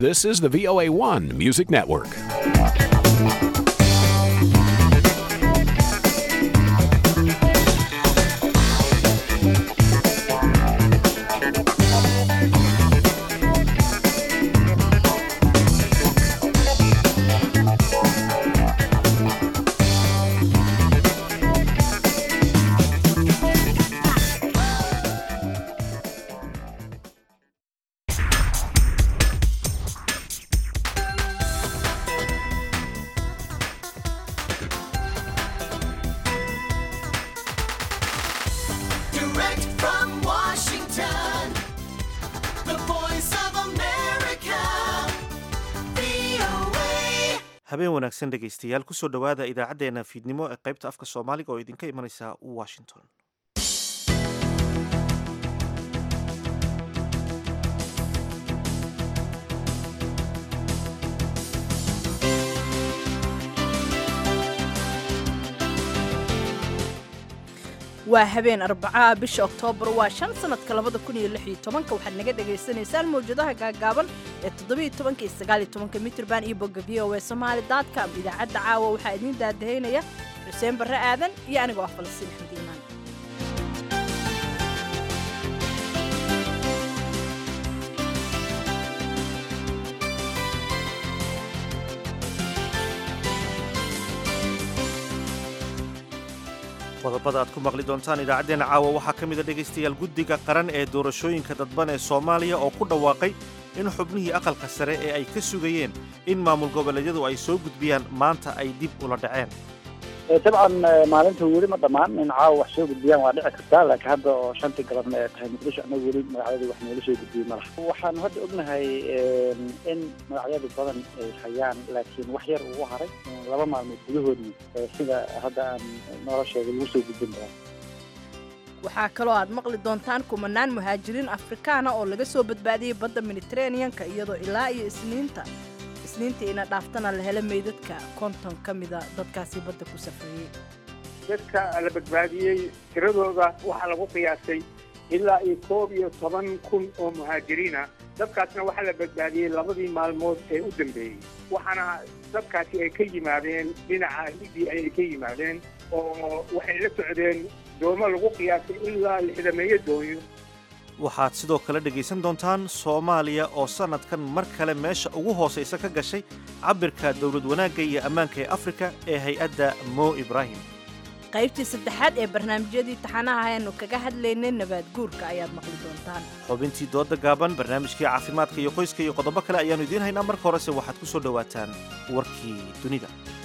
This is the VOA1 Music Network. Direct from Washington, the voice of America, VOA. habeen wanaagsan dhegaystayaal kusoo dhowaada idaacaddeenna fiidnimo ee qaybta afka soomaaliga oo idinka imanaysa washington. waa habeen arbacaa bisha oktoobar waa 5 sanadka 2016 waxaad naga dhagaysanaysaan mawjadaha gaagaaban ee 17 iyo 19 mitrban iyo bogga voasomali.com idaacadda caawa waxaa idiin daadahaynaya xuseen barre aadan iyo anigoo ah Falastiin Axmed Iimaan. qodobada aad ku maqli doontaan idaacaddeenna caawa waxaa ka mida dhegaystayaal guddiga qaran ee doorashooyinka dadban ee soomaaliya oo ku dhawaaqay in xubnihii aqalka sare ee ay ka sugayeen in maamul goboleedyadu ay soo gudbiyaan maanta ay dib ula dhaceen. dabcan maalinta weli ma dhammaan in caawa wax soo gudbiyaan waa dhici kartaa laakiin hadda oo shantii galabna ee tahay muqdisho annaga weli magacyadii wax noola soo gudbiyey ma laha waxaanu hadda ognahay in magacyadu badan ay hayaan laakiin wax yar ugu haray laba maalmood gudahoodii sida hadda aan noola sheegay lagu soo gudbin doona. waxaa kaloo aad maqli doontaan kumanaan muhaajiriin afrikaana oo laga soo badbaadiyey badda Mediterranean-ka iyadoo ilaa iyo isniintiina dhaaftana la helay meydadka 50 ka mida dadkaasi badda ku safrayay. dadka la badbaadiyey tiradooda waxaa lagu qiyaasay ilaa iyo 11,000 oo muhaajiriina. dadkaasna waxaa la badbaadiyey labadii maalmood ee u dambeeyey waxaana dadkaasi ay ka yimaadeen dhinaca Liibiya ay ka yimaadeen oo waxay la socdeen doomo lagu qiyaasay ilaa 60 doonyo. waxaad sidoo kale dhegaysan doontaan soomaaliya oo sannadkan mar kale meesha ugu hoosaysa ka gashay cabirka dowlad wanaagga iyo ammaanka ee afrika ee hay-adda Mo Ibrahim. qaybtii saddexaad ee barnaamijyadii taxanaha aynu kaga hadlaynay nabaad guurka ayaad maqli doontaan. xubintii dooda gaaban barnaamijkii caafimaadka iyo qoyska iyo qodobo kale ayaannu idiin haynaa. marka horese waxaad ku soo dhowaataan warkii dunida.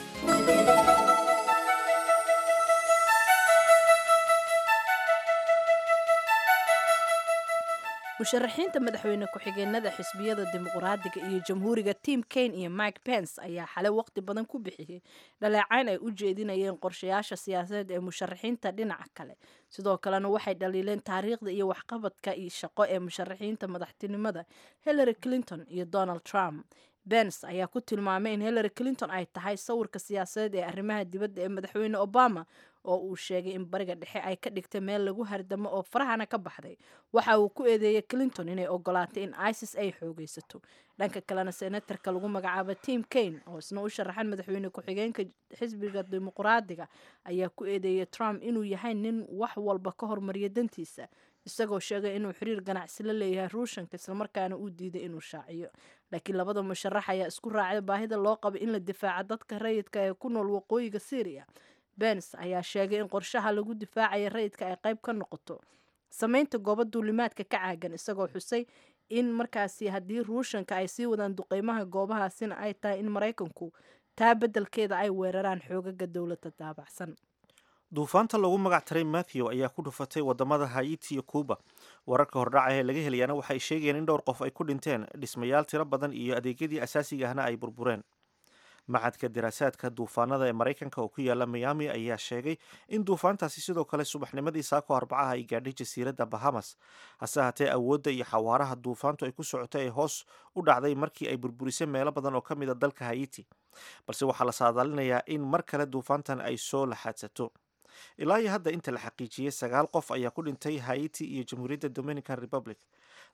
musharaxiinta madaxweyne ku-xigeenada xisbiyada dimuqraadiga iyo jamhuuriga Tim Kaine iyo Mike Pence ayaa xalay waqti badan ku bixiyay dhaleecayn ay u jeedinayeen qorshayaasha siyaasadeed ee musharaxiinta dhinaca kale. sidoo kalena waxay dhaliileen taariikhda iyo waxqabadka iyo shaqo ee musharaxiinta madaxtinimada Hillary Clinton iyo Donald Trump. Pence ayaa ku tilmaamay in Hillary Clinton ay tahay sawirka siyaasadeed ee arrimaha dibadda ee madaxweyne Obama oo uu sheegay in bariga dhexe ay ka dhigtay meel lagu hardamo oo farahana ka baxday. waxa uu ku eedeeyay Clinton inay ogolaatay in ISIS ay xoogaysato. dhanka kalena senatarka lagu magacaabo Tim Kaine oo isna u sharaxan madaxweyne ku-xigeenka xisbiga dimuqraadiga ayaa ku eedeeyay Trump inuu yahay nin wax walba ka hormariya dantiisa isagoo sheegay inuu xiriir ganacsi la leeyahay Ruushka isla markaana uu diiday inuu shaaciyo. laakiin labada musharax ayaa isku raacay baahida loo qabo in la difaaco dadka rayidka ee ku nool waqooyiga Syria. Pence ayaa sheegay in qorshaha lagu difaacayo rayidka ay qayb ka noqoto samaynta goobo duulimaadka ka caagan isagoo xusay in markaasi haddii Ruushka ay sii wadaan duqeymaha goobahaasina ay tahay in Mareykanku taa beddelkeeda ay weeraraan xoogaga dowladda daabacsan. duufaanta lagu magac taray Matthew ayaa ku dhufatay wadamada Haiti iyo Cuba. wararka hordhaca ee laga helayaana waxay sheegayeen in dhowr qof ay ku dhinteen dhismayaal tiro badan iyo adeegyadii asaasiga ahna ay burbureen. maxadka diraasaadka duufaanada ee Mareykanka oo ku yaala Miami ayaa sheegay in duufaantaasi sidoo kale subaxnimadii saako Arbacaha ay gaadhay jasiiradda Bahamas. hase haatee awoodda iyo xawaaraha duufaantu ay ku socotay ay hoos u dhacday markii ay burburisay meelo badan oo ka mid a dalka Haiti. balse waxaa la saadaalinayaa in mar kale duufaantan ay soo laxaadsato. ilaa iyo hadda inta la xaqiijiyey 9 qof ayaa ku dhintay Haiti iyo Jamhuuriyadda Dominican Republic.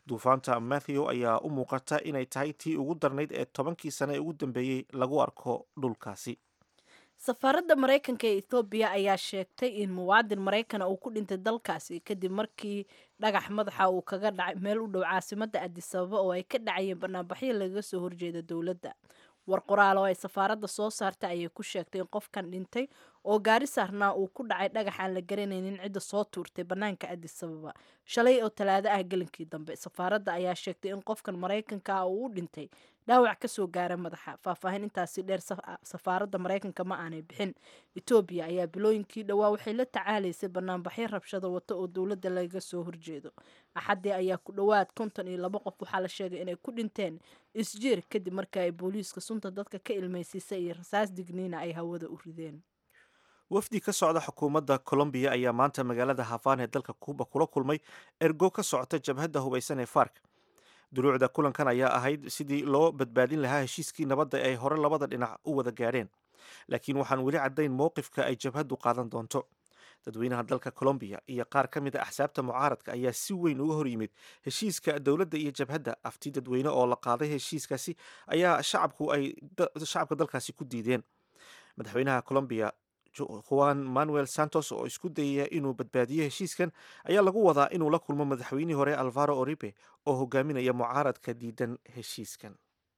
duufaanta matthew ayaa u muuqata inay tahay tii ugu darnayd ee 10kii sane ee ugu dambeeyey lagu arko dhulkaasi. safaaradda maraykanka ee ethoobiya ayaa sheegtay in muwaadin maraykana uu ku dhintay dalkaasi kadib markii dhagax madaxa uu kaga dhacay meel u dhow caasimadda adisababa oo ay ka dhacayeen banaanbaxyo lagaga soo horjeeda dowladda. war qoraal oo ay safaaradda soo saartay ayay ku sheegtay in qofkan dhintay oo gaari saarnaa uu ku dhacay dhagax aan la garanaynin cidda soo tuurtay bannaanka adisababa shalay oo talaado ah gelinkii dambe. safaaradda ayaa sheegtay in qofkan maraykanka ah uu u dhintay dhaawac ka soo gaara madaxa. faahfaahin intaasi dheer safaaradda maraykanka ma aanay bixin. etoobiya ayaa bilooyinkii dhowaa waxay la tacaalaysay banaanbaxyo rabshado wata oo dowladda laga soo horjeedo. axaddii ayaa ku dhowaad 52 qof waxaa la sheegay inay ku dhinteen isjiir kadib markii ay booliiska sunta dadka ka ilmaysiisay iyo rasaas digniina ay hawada u rideen. wafdi ka socda xukuumadda colombiya ayaa maanta magaalada havana ee dalka kuuba kula kulmay ergo ka socota jabhadda hubaysan ee fark. duruucda kulankan ayaa ahayd sidii loo badbaadin lahaa heshiiskii nabadda ay hore labada dhinac u wada gaadheen, laakiin waxaan weli caddayn mowqifka ay jabhaddu qaadan doonto. dadweynaha dalka colombiya iyo qaar ka mid a axsaabta mucaaradka ayaa si weyn uga hor yimid heshiiska dowladda iyo jabhadda. afti dadweyne oo la qaaday heshiiskaasi ayaa shacabka dalkaasi ku diideen. madaxweynaha colombiya juan manuel santos oo isku dayaya inuu badbaadiyo heshiiskan ayaa lagu wadaa inuu la kulmo madaxweynihii hore alvaro oribe oo hogaaminaya mucaaradka diidan heshiiskan.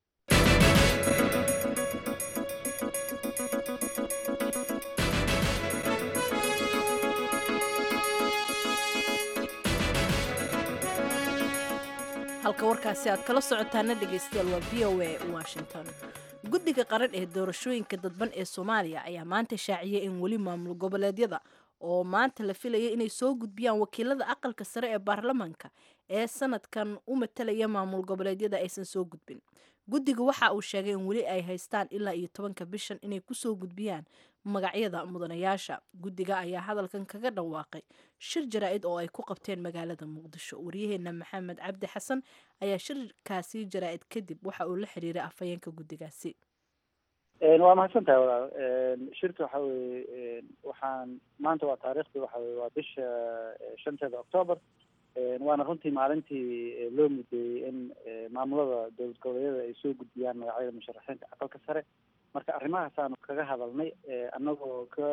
halka warkaasi aad kala socotaana dhegaystayaal waa v o a washington. guddiga qaran ee doorashooyinka dadban ee soomaaliya ayaa maanta shaaciyay in weli maamul goboleedyada oo maanta la filaya inay soo gudbiyaan wakiilada aqalka sare ee baarlamaanka ee sanadkan u matalaya maamul goboleedyada aysan soo gudbin. guddiga waxa uu sheegay in weli ay haystaan ilaa iyo 10 bishan inay kusoo gudbiyaan magacyada mudanayaasha. guddiga ayaa hadalkan kaga dhawaaqay shir jaraa'id oo ay ku qabteen magaalada muqdisho. waryaheena maxamed cabdi xasan ayaa shirkaasi jaraa'id kadib waxa uu la xiriiray afhayeenka guddigaasi. waa mahadsantahay walaal. shirka waxa weye waxaan maanta waa taariikhda waxa weye waa bisha 5 Oktoobar. waana runtii maalintii loo mudeeyey in maamulada dowlad goboleedyada ay soo gudbiyaan magacyada musharaxiinta aqalka sare. marka arrimahaasaanu kaga hadalnay annagoo ka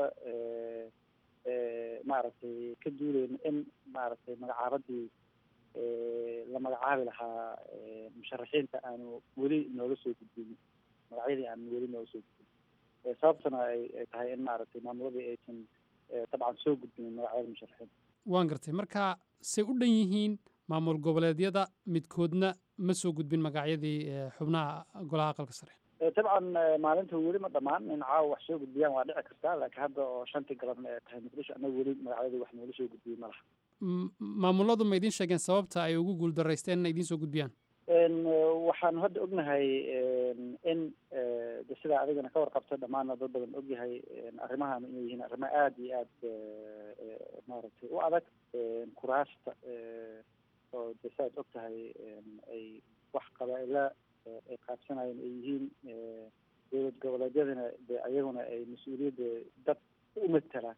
maaragtay ka duulayna in maaragtay magacaabadii la magacaabi lahaa musharaxiinta aanu weli noola soo gudbin magacyadii aanu weli noola soo gudbin. sababtana ay tahay in maaragtay maamuladii aysan dabcan soo gudbinin magacyada musharaxiinta. waan gartay. marka say u dhan yihiin maamul goboleedyada midkoodna ma soo gudbin magacyadii xubnaha golaha aqalka sare? dabcan maalinta weli ma dhammaan in caawa wax soo gudbiyaan waa dhici kartaa, laakiin hadda oo 5 galabna ee tahay muqdisho annaga weli magacyadii wax noola soo gudbiyey ma laha. maamuladu ma idiin sheegeen sababta ay ugu guuldaraysteen inay idiin soo gudbiyaan? waxaanu hadda ognahay in sidaa adigana ka warqabta dhammaanna dad badan ogyahay arrimahan inay yihiin arrimo aada iyo aada maaragtay u adag. kuraasta oo de saad og tahay ay wax qabaa'ila ay qaabsanayeen ay yihiin dowlad goboleedyadana de ayaguna ay mas-uuliyadda dad u matala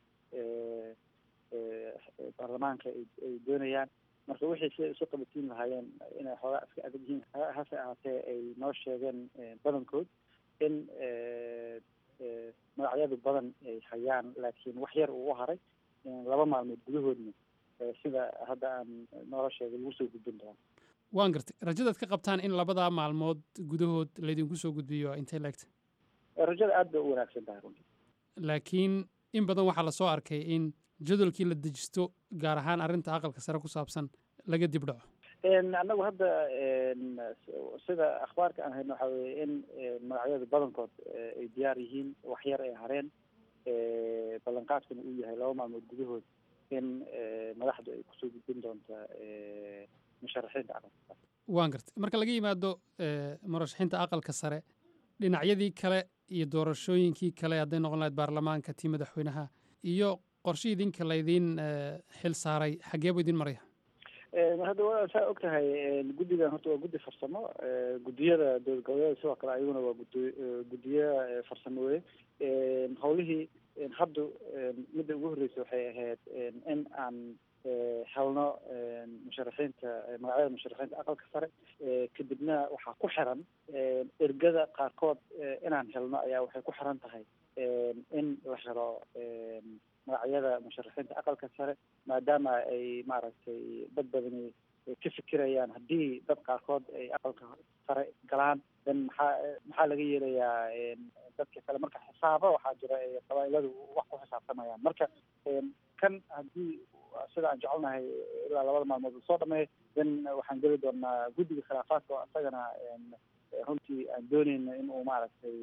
baarlamaanka ay doonayaan. marka wixii si isu qabatiin lahaayeen inay xoogaa iska adag yihiin hase ahaatee ay noo sheegeen badankood in magacyadu badan ay hayaan, laakiin wax yar uu u haray 2 maalmood gudahoodna sida hadda aan noola sheegay lagu soo gudbin doono. waan gartay. rajadaad ka qabtaan in 2 maalmood gudahood laydinku soo gudbiyo intay laegtay? rajada aad bay u wanaagsan tahay runtii. laakiin in badan waxaa lasoo arkay in jadwalkii la dejisto gaar ahaan arrinta aqalka sare ku saabsan laga dib dhaco. annagu hadda sida akhbaarka aan hayno waxa weye in magacyada badankood ay diyaar yihiin, wax yar ay hareen. ballanqaadkuna uu yahay 2 maalmood gudahood in madaxdu ay kusoo gudbin doonta musharaxiinta aqalka sare. waan gartay. marka laga yimaado murashaxiinta aqalka sare, dhinacyadii kale iyo doorashooyinkii kale hadday noqon lahayd baarlamaanka, tii madaxweynaha iyo qorshihii idinka laydiin xil saaray xaggee buu idin maraya? hadda waa saa og tahay guddigan horta waa guddi farsamo. guddiyada dowlad goboleedyada sidoo kale ayaguna waa guddiyo farsamo weye. hawlihii hadda midda ugu horreysay waxay ahayd in aan helno musharaxiinta magacyada musharaxiinta aqalka sare kadibna waxaa ku xiran ergada qaarkood inaan helno ayaa waxay ku xiran tahay in la helo magacyada musharaxiinta aqalka sare maadaama ay maaragtay dad badani ka fikirayaan haddii dad qaarkood ay aqalka sare galaan dan maxaa laga yeelayaa dadka kale marka xisaaba waxaa jira qabaa'iladu wax ku xisaabtamayaan marka kan haddii sida aan jecelnahay ilaa 2 maalmood soo dhameeyo dan waxaan geli doonaa guddiga khilaafaadka oo isagana runtii aan doonayna in uu maaragtay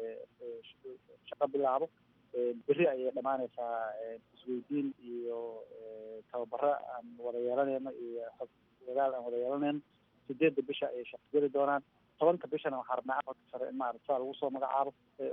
shaqo bilaabo berri ayay dhammaanaysaa isweydiin iyo tababaro aan wada yeelanayno iyo xog wadaal aan wada yeelanayno 8 bisha ayay shaqo geli doonaan 10 bishana waxaa rabnaa aqalka sare in maaragta lagu soo magacaabo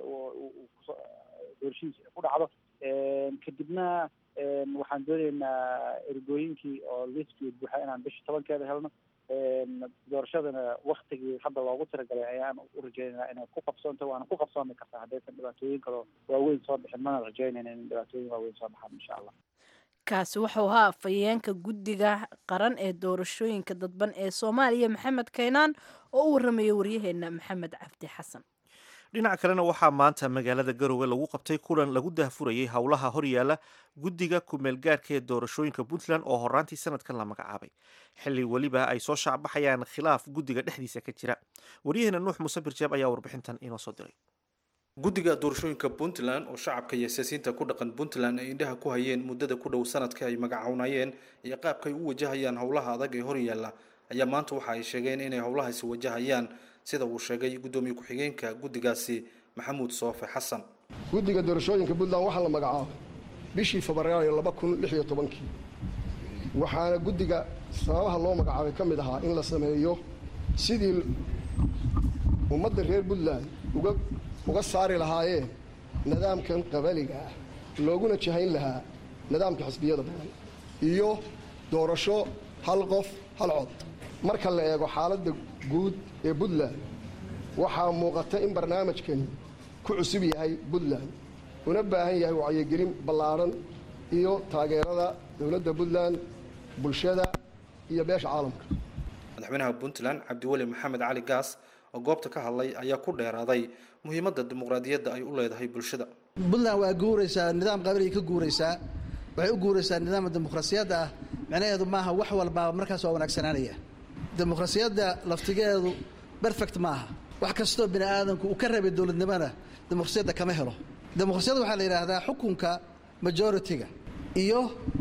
doorashihiisa ku dhacdo kadibna waxaan doonaynaa ergooyinkii oo liiskii buuxa inaan bisha 10keeda helno doorashadana waktigii hadda loogu talagalay ayaan u rajaynaynaa inay ku qabsoonto waana ku qabsoomi kartaa haddaysan dhibaatooyin kaloo waaweyn soo bixin mana rajaynayna in dhibaatooyin waaweyn soo baxaan insha allah kaasi wuxuu ahaa afhayeenka guddiga qaran ee doorashooyinka dadban ee Soomaaliya Maxamed Kaynaan oo u waramayay waryaheena Maxamed Cabdi Xasan. dhinaca kalena waxaa maanta magaalada Garowe lagu qabtay kulan lagu daahfurayay howlaha horyaala guddiga ku-meelgaarka ee doorashooyinka Puntland oo horaantii sanadkan la magacaabay xilli waliba ay soo shacbaxayaan khilaaf guddiga dhexdiisa ka jira waryaheena Nuux Muuse Birjaab ayaa warbixintan inoo soo diray. guddiga doorashooyinka Puntland oo shacabka iyo siyaasiyiinta ku dhaqan Puntland ay indhaha ku hayeen muddada ku dhow sanadka ay magacawnayeen iyo qaabka ay u wajahayaan howlaha adag ee horyaala ayaa maanta waxa ay sheegeen inay howlahaasi wajahayaan sida uu sheegay gudoomiye ku-xigeenka guddigaasi Maxamuud Soofe Xasan. guddiga doorashooyinka Puntland waxaa la magacaabay bishii Febraayo 2016 waxaana guddiga sababaha loo magacaabay ka mid ahaa in la sameeyo sidii ummadda reer Puntland uga saari lahaayeen nidaamkan qabaliga ah looguna jahayn lahaa nidaamka xisbiyada badan iyo doorasho hal qof hal cod marka la eego xaaladda guud ee Puntland waxaa muuqata in barnaamijkani ku cusub yahay Puntland una baahan yahay wacyigelin ballaaran iyo taageerada dowladda Puntland bulshada iyo beesha caalamka. madaxweynaha Puntland Cabdiweli Maxamed Cali Gaas oo goobta ka hadlay ayaa ku dheeraaday muhiimadda dimuqraadiyadda ay u leedahay bulshada. Puntland waa guuraysaa nidaam qabali ka guuraysaa waxay u guuraysaa nidaam dimuqraadiyadda ah macnaheedu maaha wax walba markaas waa wanaagsananaya. dimuqraadiyadda laftigeedu perfect maaha wax kastoo bini aadamku uu ka rabay dawladnimada dimuqraadiyadda kama helo. dimuqraadiyadda waxaa la yiraahdaa xukunka majority-ga iyo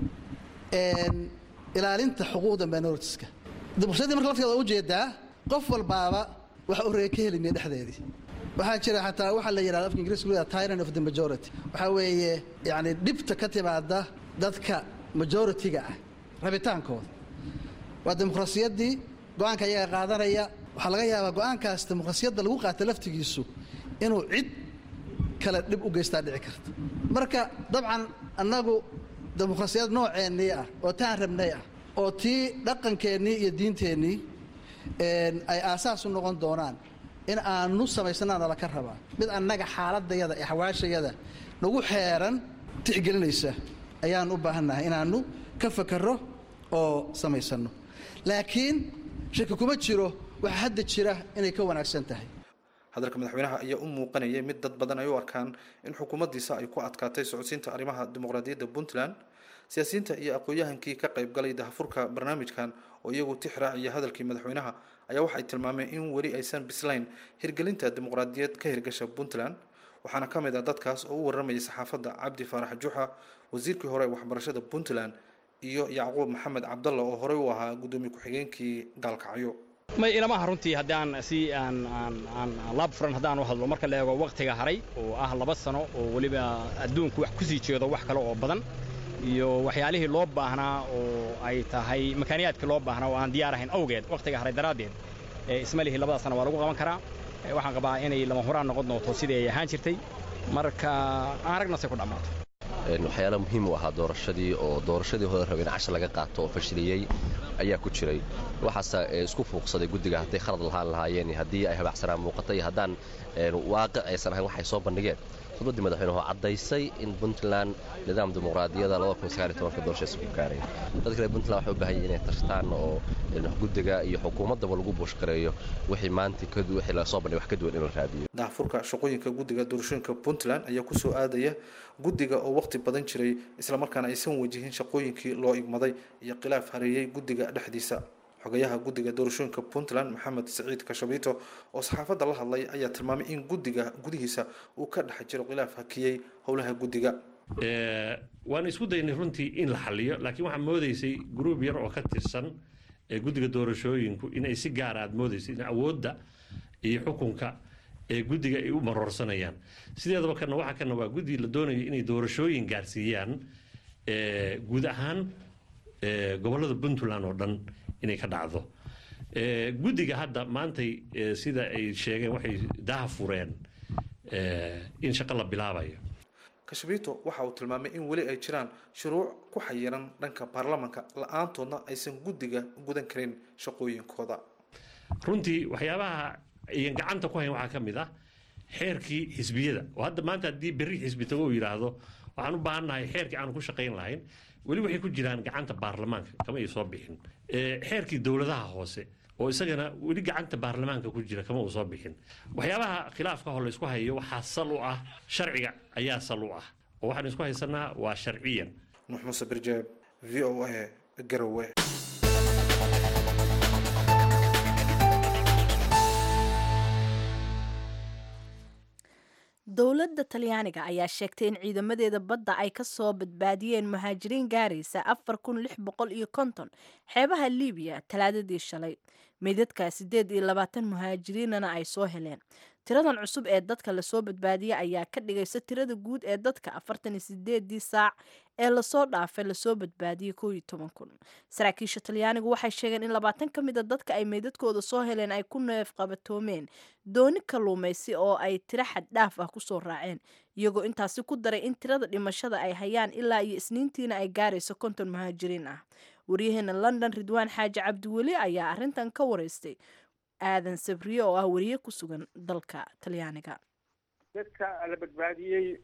ilaalinta xuquuqda minority-ska. dimuqraadiyadda marka lafteeda u jeedaa qof walbaaba waxa uu ka helinay dhexdeedii waxaa jira xataa waxa la yiraahdo afka Ingiriiska loo yiraahdo tyranny of the majority waxa weeye yani dhibta ka timaada dadka majority-ga ah rabitaankooda waa dimuqraadiyaddii go'aanka ayaga qaadanaya waxaa laga yaabaa go'aankaas dimuqraadiyadda lagu qaato laftigiisu inuu cid kale dhib u geystaa dhici karto marka dabcan annagu dimuqraadiyad nooceennii ah oo taan rabnay ah oo tii dhaqankeennii iyo diinteennii ay aasaas u noqon doonaan in aanu samaysanaana la ka rabaa mid annaga xaaladayada iyo xawaashayada nagu xeeran tixgelinaysa ayaan u baahannahay inaanu ka fakaro oo samaysano laakiin shaki kuma jiro waxa hadda jira inay ka wanaagsan tahay. hadalka madaxweynaha ayaa u muuqanayay mid dad badan ay u arkaan in xukuumaddiisa ay ku adkaatay socodsiinta arrimaha dimuqraadiyadda Puntland. siyaasiyiinta iyo aqoon-yahankii ka qayb galay daahfurka barnaamijkan oo iyagu tixraacaya hadalkii madaxweynaha ayaa waxay tilmaameen in weli aysan bislayn hirgelinta dimuqraadiyad ka hirgasha Puntland waxaana ka mid ah dadkaas oo u waramayay saxaafadda Cabdi Faarax Juxa wasiirkii hore waxbarashada Puntland iyo Yacquub Maxamed Cabdalla oo hore u ahaa gudoomiye ku-xigeenkii Gaalkacyo. ma ilamaha runtii haddaan si aan laab furan haddaan u hadlo marka la eego waqtiga haray oo ah 2 sano oo waliba adduunku wax ku sii jeedo wax kale oo badan iyo waxyaalihii loo baahnaa oo ay tahay makaaniyaadkii loo baahnaa oo aan diyaar ahayn awgeed waqtiga haray daraadeed ismalihi 2 sano waa lagu qaban karaa waxaan qabaa inay lama huraan noqon doonto sidii ay ahaan jirtay marka aan ragna say ku dhamaato waxyaalo muhiim u ahaa doorashadii hore rabeen cashar laga qaato oo fashiliyay ayaa ku jiray waxaas isku fuuqsaday guddiga haday khalad lahaayeen haddii ay habacsanaan muuqatay haddaan waaqic aysan ahayn waxay soo bandhigeen khudbaddii madaxweynuhu caddaysay in puntland nidaam dimuqraadiyada doorashadiisa ku gaaray dadka reer puntland waxay u baahan yihiin inay tashtaan oo guddiga iyo xukuumaddaba lagu buushgareeyo wixii maanta wixii laga soo bandhigay wax ka duwan in la raadiyo daahfurka shaqooyinka guddiga doorashooyinka puntland ayaa ku soo aadaya guddiga oo waqti badan jiray islamarkaana aysan wajihin shaqooyinkii loo igmaday iyo khilaaf hareeyey guddiga dhexdiisa xogayaha guddiga doorashooyinka puntland maxamed saciid kashabiito oo saxaafadda la hadlay ayaa tilmaamay in guddiga gudihiisa uu ka dhex jiro khilaaf hakiyey howlaha guddiga waan isku daynay runtii in la xaliyo laakiin waxaa moodaysay gruub yar oo ka tirsan guddiga doorashooyinku inay si gaar aad moodaysay in awoodda iyo xukunka ee guddiga ay u maroorsanayaan sideedaba kana waxa kana waa guddi la doonayo inay doorashooyin gaarsiiyaan guud ahaan gobollada puntland oo dhan inay ka dhacdo guddiga hadda maantay sida ay sheegeen waxay daha fureen in shaqo la bilaabayo kashabiito waxa uu tilmaamay in weli ay jiraan shuruuc ku xayiran dhanka baarlamaanka la-aantoodna aysan guddiga gudan karin shaqooyinkooda runtii waxyaabaha ayan gacanta ku hayn waxaa ka mid ah xeerkii xisbiyada oo hadda maanta haddii berri xisbi tago uu yidhaahdo waxaan u baahannahay xeerkii aanu ku shaqayn lahayn weli waxay ku jiraan gacanta baarlamaanka kama ay soo bixin xeerkii dowladaha hoose oo isagana weli gacanta baarlamaanka ku jira kama uu soo bixin waxyaabaha khilaafka hor la isku hayo waxaa sal u ah sharciga ayaa sal u ah oo waxaan isku haysanaa waa sharciyan nuux muuse birjeeb v o a garowe dowladda talyaaniga ayaa sheegtay in ciidamadeeda badda ay ka soo badbaadiyeen muhaajiriin gaaraysa 4,650 xeebaha liibiya talaadadii shalay meydadka 28 muhaajiriinana ay soo heleen tiradan cusub ee dadka lasoo badbaadiyey ayaa ka dhigaysa tirada guud ee dadka 48 saac ee lasoo dhaafay lasoo badbaadiyey 11,000 saraakiisha talyaanigu waxay sheegeen in 20 ka mid a dadka ay meydadkooda soo heleen ay ku neef qabatoomeen dooni kalluumaysi oo ay tiro xad dhaaf ah kusoo raaceen iyagoo intaasi ku daray in tirada dhimashada ay hayaan ilaa iyo isniintiina ay gaarayso 50 muhaajiriin ah waryaheena london ridwaan xaaji cabdiweli ayaa arrintan ka wareystay aadan sabriye oo ah wariye ku sugan dalka talyaaniga dadka la badbaadiyey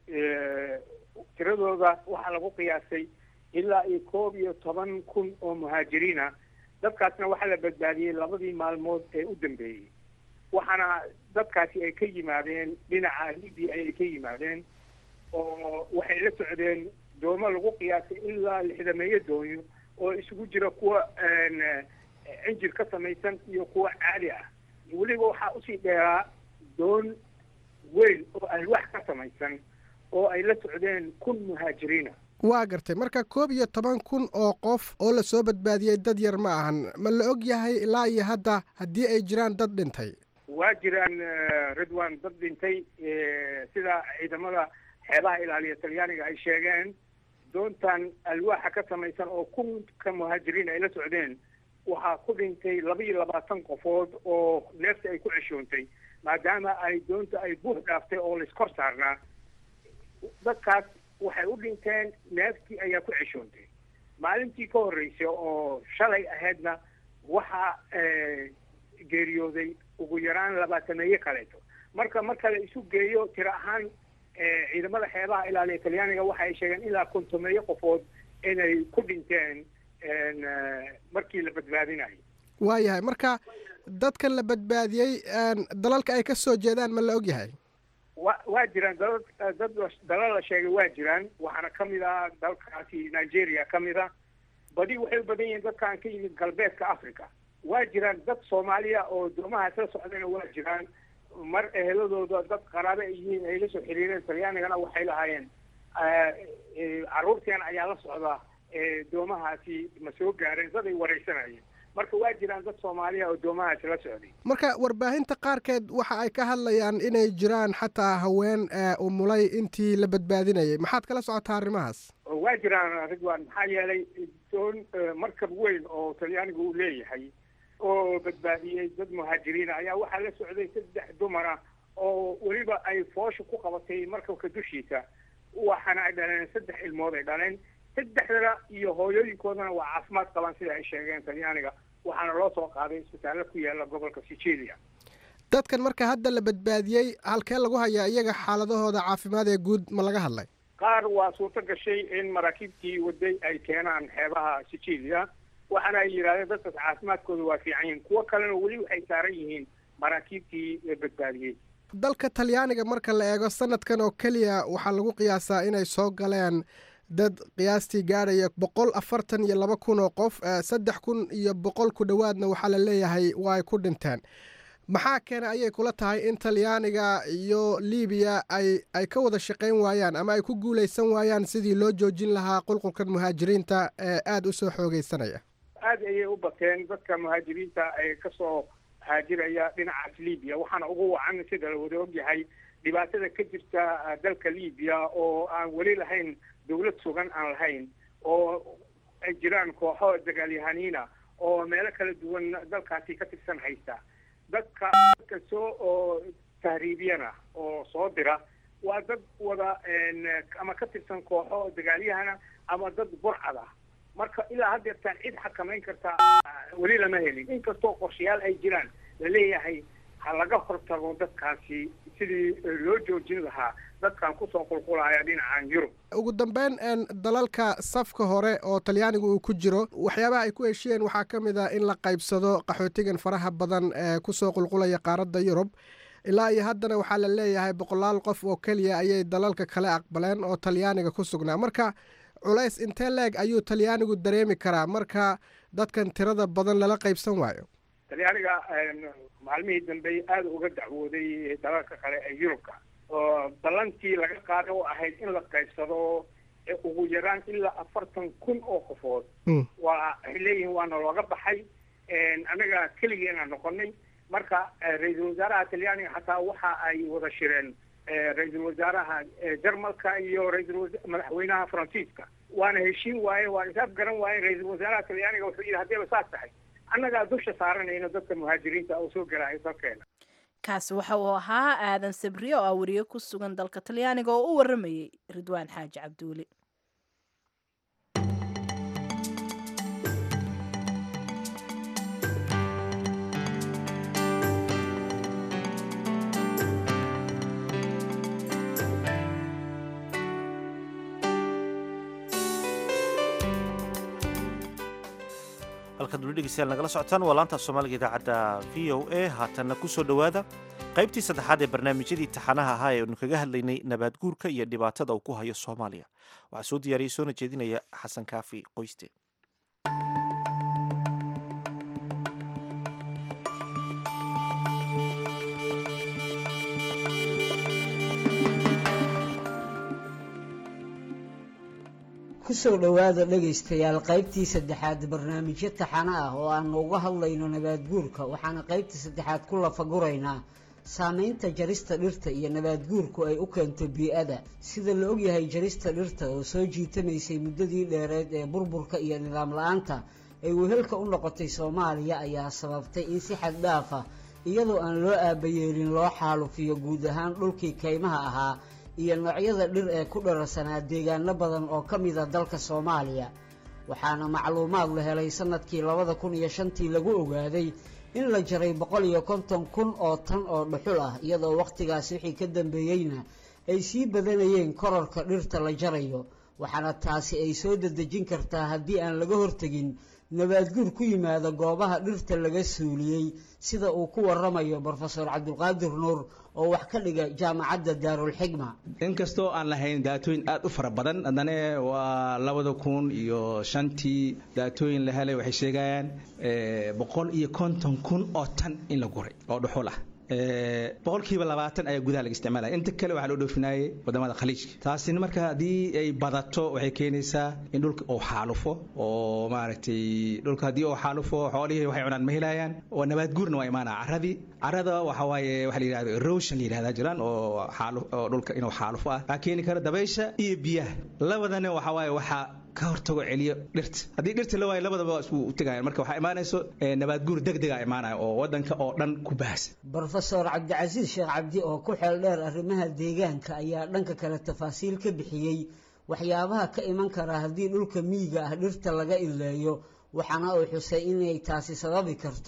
tiradooda waxaa lagu qiyaasay ilaa iyo 11,000 oo muhaajiriina dadkaasna waxaa la badbaadiyey labadii maalmood ee u dambeeyey waxaana dadkaasi ay ka yimaadeen dhinaca libiya ayay ka yimaadeen oo waxay la socdeen doomo lagu qiyaasay ilaa 60 doonyo oo isugu jira kuwa injir ka samaysan iyo kuwa caadi ah weliba waxaa usii dheeraa doon weyn oo alwaax ka samaysan oo ay la socdeen 1,000 muhaajiriina waa gartay marka 11,000 oo qof oo la soo badbaadiyey dad yar ma ahan ma la og yahay ilaa iyo hadda haddii ay jiraan dad dhintay waa jiraan ridwan dad dhintay sida ciidamada xeebaha ilaaliya talyaaniga ay sheegeen doontan alwaaxa ka samaysan oo 1,000 muhaajiriin ay la socdeen waxaa ku dhintay 22 qofood oo neefta ay ku ceshoontay maadaama ay doonta ay buux dhaaftay oo laiskor saarnaa dadkaas waxay u dhinteen neeftii ayaa ku ceshoontay maalintii ka horreysay oo shalay ahaydna waxaa geeriyooday ugu yaraan 20 kaleeto marka la isu geeyo tiro ahaan ciidamada xeebaha ilaaliya talyaaniga waxay sheegeen ilaa 50 qofood inay ku dhinteen markii la badbaadinayo waayahay marka dadkan la badbaadiyey dalalka ay ka soo jeedaan ma la og yahay waa jiraan dalal la sheegay waa jiraan waxaana ka mid ah dalkaasi nigeria ka mid ah badi waxay u badan yihiin dadkaan ka yimid galbeedka africa waa jiraan dad soomaaliya oo doomahaas la socdayna waa jiraan mar eheladooda dad qaraabo ay yihiin ay la soo xiriireen talyaanigana waxay lahaayeen carruurteen ayaa la socda doomahaasi ma soo gaareen dad ay wareysanayeen marka waa jiraan dad soomaaliya oo doomahaasi la socday marka warbaahinta qaarkeed waxa ay ka hadlayaan inay jiraan xataa haween umulay intii la badbaadinayay maxaad kala socotaa arrimahaas waa jiraan ridwan maxaa yeelay doon markab weyn oo talyaanigu uu leeyahay oo badbaadiyey dad muhaajiriina ayaa waxaa la socday 3 dumar ah oo weliba ay foosha ku qabatay markabka dushiisa waxaana ay dhaleen 3 ilmood ay dhaleen 3 iyo hooyooyinkoodana waa caafimaad qabaan sida ay sheegeen talyaaniga waxaana loo soo qaaday isbitaallo ku yaala gobolka Sicilia dadkan marka hadda la badbaadiyey halkee lagu hayaa iyaga xaaladahooda caafimaad ee guud ma laga hadlay qaar waa suurto gashay in maraakiibtii waday ay keenaan xeebaha Sicilia waxaana ay yiraahdeen dadka caafimaadkooda waa fiican yihiin kuwa kalena weli waxay saaran yihiin maraakiibtii badbaadiyey dalka Talyaaniga marka la eego sanadkan oo kaliya waxaa lagu qiyaasaa inay soo galeen dad qiyaastii gaaraya 142,000 oo qof 3,100 ku dhawaadna waxaa la leeyahay waa ay ku dhinteen maxaa keena ayay kula tahay in Talyaaniga iyo Liibiya ay ka wada shaqayn waayaan ama ay ku guuleysan waayaan sidii loo joojin lahaa qulqulkan muhaajiriinta ee aad u soo xoogeysanaya aad ayay u bateen dadka muhaajiriinta ay ka soo haajiraya dhinaca Liibiya waxaana ugu wacan sida la wada ogyahay dhibaatada ka jirta dalka Liibiya oo aan wali lahayn dawlad sugan aan lahayn oo ay jiraan kooxo dagaalyahaniina oo meelo kala duwan dalkaasi ka tirsan haysta dadka soo tahriibiyana oo soo dira waa dad wada ama ka tirsan kooxo dagaalyahana ama dad burcada marka ilaa hadda cid xakamayn karta wali lama helin inkastoo qorshayaal ay jiraan la leeyahay ha laga hortago dadkaasi sidii loo joojin lahaa dadkan ku soo qulqulaya dhinacan Yurub ugu dambeyn dalalka safka hore oo Talyaanigu uu ku jiro waxyaabaha ay ku heshiyeen waxaa ka mid ah in la qaybsado qaxootigan faraha badan ee ku soo qulqulaya qaaradda Yurub ilaa iyo haddana waxaa la leeyahay 100 qof oo kaliya ayay dalalka kale aqbaleen oo Talyaaniga ku sugnaa marka culays intee leeg ayuu Talyaanigu dareemi karaa marka dadkan tirada badan lala qaybsan waayo Talyaaniga maalmihii dambe aad uga dacwooday dalalka kale ee Yurubka oo balantii laga qaaday oo ahayd in la qaybsado ugu yaraan ilaa 40,000 oo qofood waa leeyihiin waana looga baxay anaga kaligeena noqonay marka ra'iisul wasaaraha Talyaaniga xataa waxa ay wada shireen ra'iisul wasaaraha Jarmalka iyo madaxweynaha Faransiiska waana heshiin waaye waa isaab garan waaye ra'iisul wasaaraha Talyaaniga wuxuu yiri hadii la saas tahay annaga dusha saaranayna dadka muhaajiriinta oo soo galay dalkeena kaas waxa uu ahaa aadan sabriyo oo wariye ku sugan dalka Talyaaniga oo u waramayay Ridwaan Xaaji Cabduuli halkaad weli dhegeystayaal nagala socotaan waa laanta Soomaaliga idaacadda VOA haatanna ku soo dhawaada qaybtii saddexaad ee barnaamijyadii taxanaha ahaa ee aanu kaga hadlaynay nabaad guurka iyo dhibaatada uu ku hayo Soomaaliya waxaa soo diyaariyey soona jeedinaya Xasan Kaafi Qoyste kusoo dhawaada dhagaystayaal qaybtii saddexaad barnaamijyo taxana ah oo aan uga hadlayno nabaad guurka waxaana qaybtii saddexaad ku lafaguraynaa saameynta jarista dhirta iyo nabaad guurku ay u keento bii'ada sida la ogyahay jarista dhirta oo soo jiitamaysay muddadii dheereed ee burburka iyo nidaam la-aanta ay wehelka u noqotay Soomaaliya ayaa sababtay in si xad dhaaf ah iyadoo aan loo aabayeelin loo xaalufiyo guud ahaan dhulkii kaymaha ahaa iyo noocyada dhir ee ku dhararsanaa deegaano badan oo ka mid ah dalka Soomaaliya waxaana macluumaad la helay sanadkii 2005 lagu ogaaday in la jaray 150,000 oo tan oo dhuxul ah iyadoo waqtigaas wixii ka dambeeyayna ay sii badanayeen kororka dhirta la jarayo waxaana taasi ay soo dadejin kartaa haddii aan laga hortagin nabaad guur ku yimaada goobaha dhirta laga suuliyey sida uu ku waramayo Professor Cabdulqaadir Nuur oo wax ka dhiga jaamacadda Daarul Xigma inkastoo aan lahayn daatooyin aad u fara badan haddana waa 2005 daatooyin la helay waxay sheegayaan 150,000 oo tan in la guray oo dhuxul ah boqolkiiba 20 ayaa gudaha laga isticmaalaya inta kale waxaa loo dhoofinayay wadamada khaliijka taasina marka haddii ay badato waxay keenaysaa in dhulka uu xaalufo oo maaragtay dhulka haddii uu xaalufo xoolihii waxay cunaan ma helayaan oo nabaad guurna waa imaanaa carada waxa waaye waxa la yidhahdo erosion la yidhahdaa jiraan oo dhulka inuu xaalufo ah waxaa keeni kara dabaysha iyo biyaha labadana waxa waaye waxaa ka hortago celiyo dhirta haddii dhirta la waayo labadaba isku tagayaan marka waxaa imaanayso nabaad guur degdeg ah imaanaya oo wadanka oo dhan ku baahsan Professor Cabdicasiis Sheekh Cabdi oo ku xeel dheer arrimaha deegaanka ayaa dhanka kale tafaasiil ka bixiyay waxyaabaha ka iman kara haddii dhulka miyiga ah dhirta laga ileeyo waxaana uu xusay inay taasi sababi karto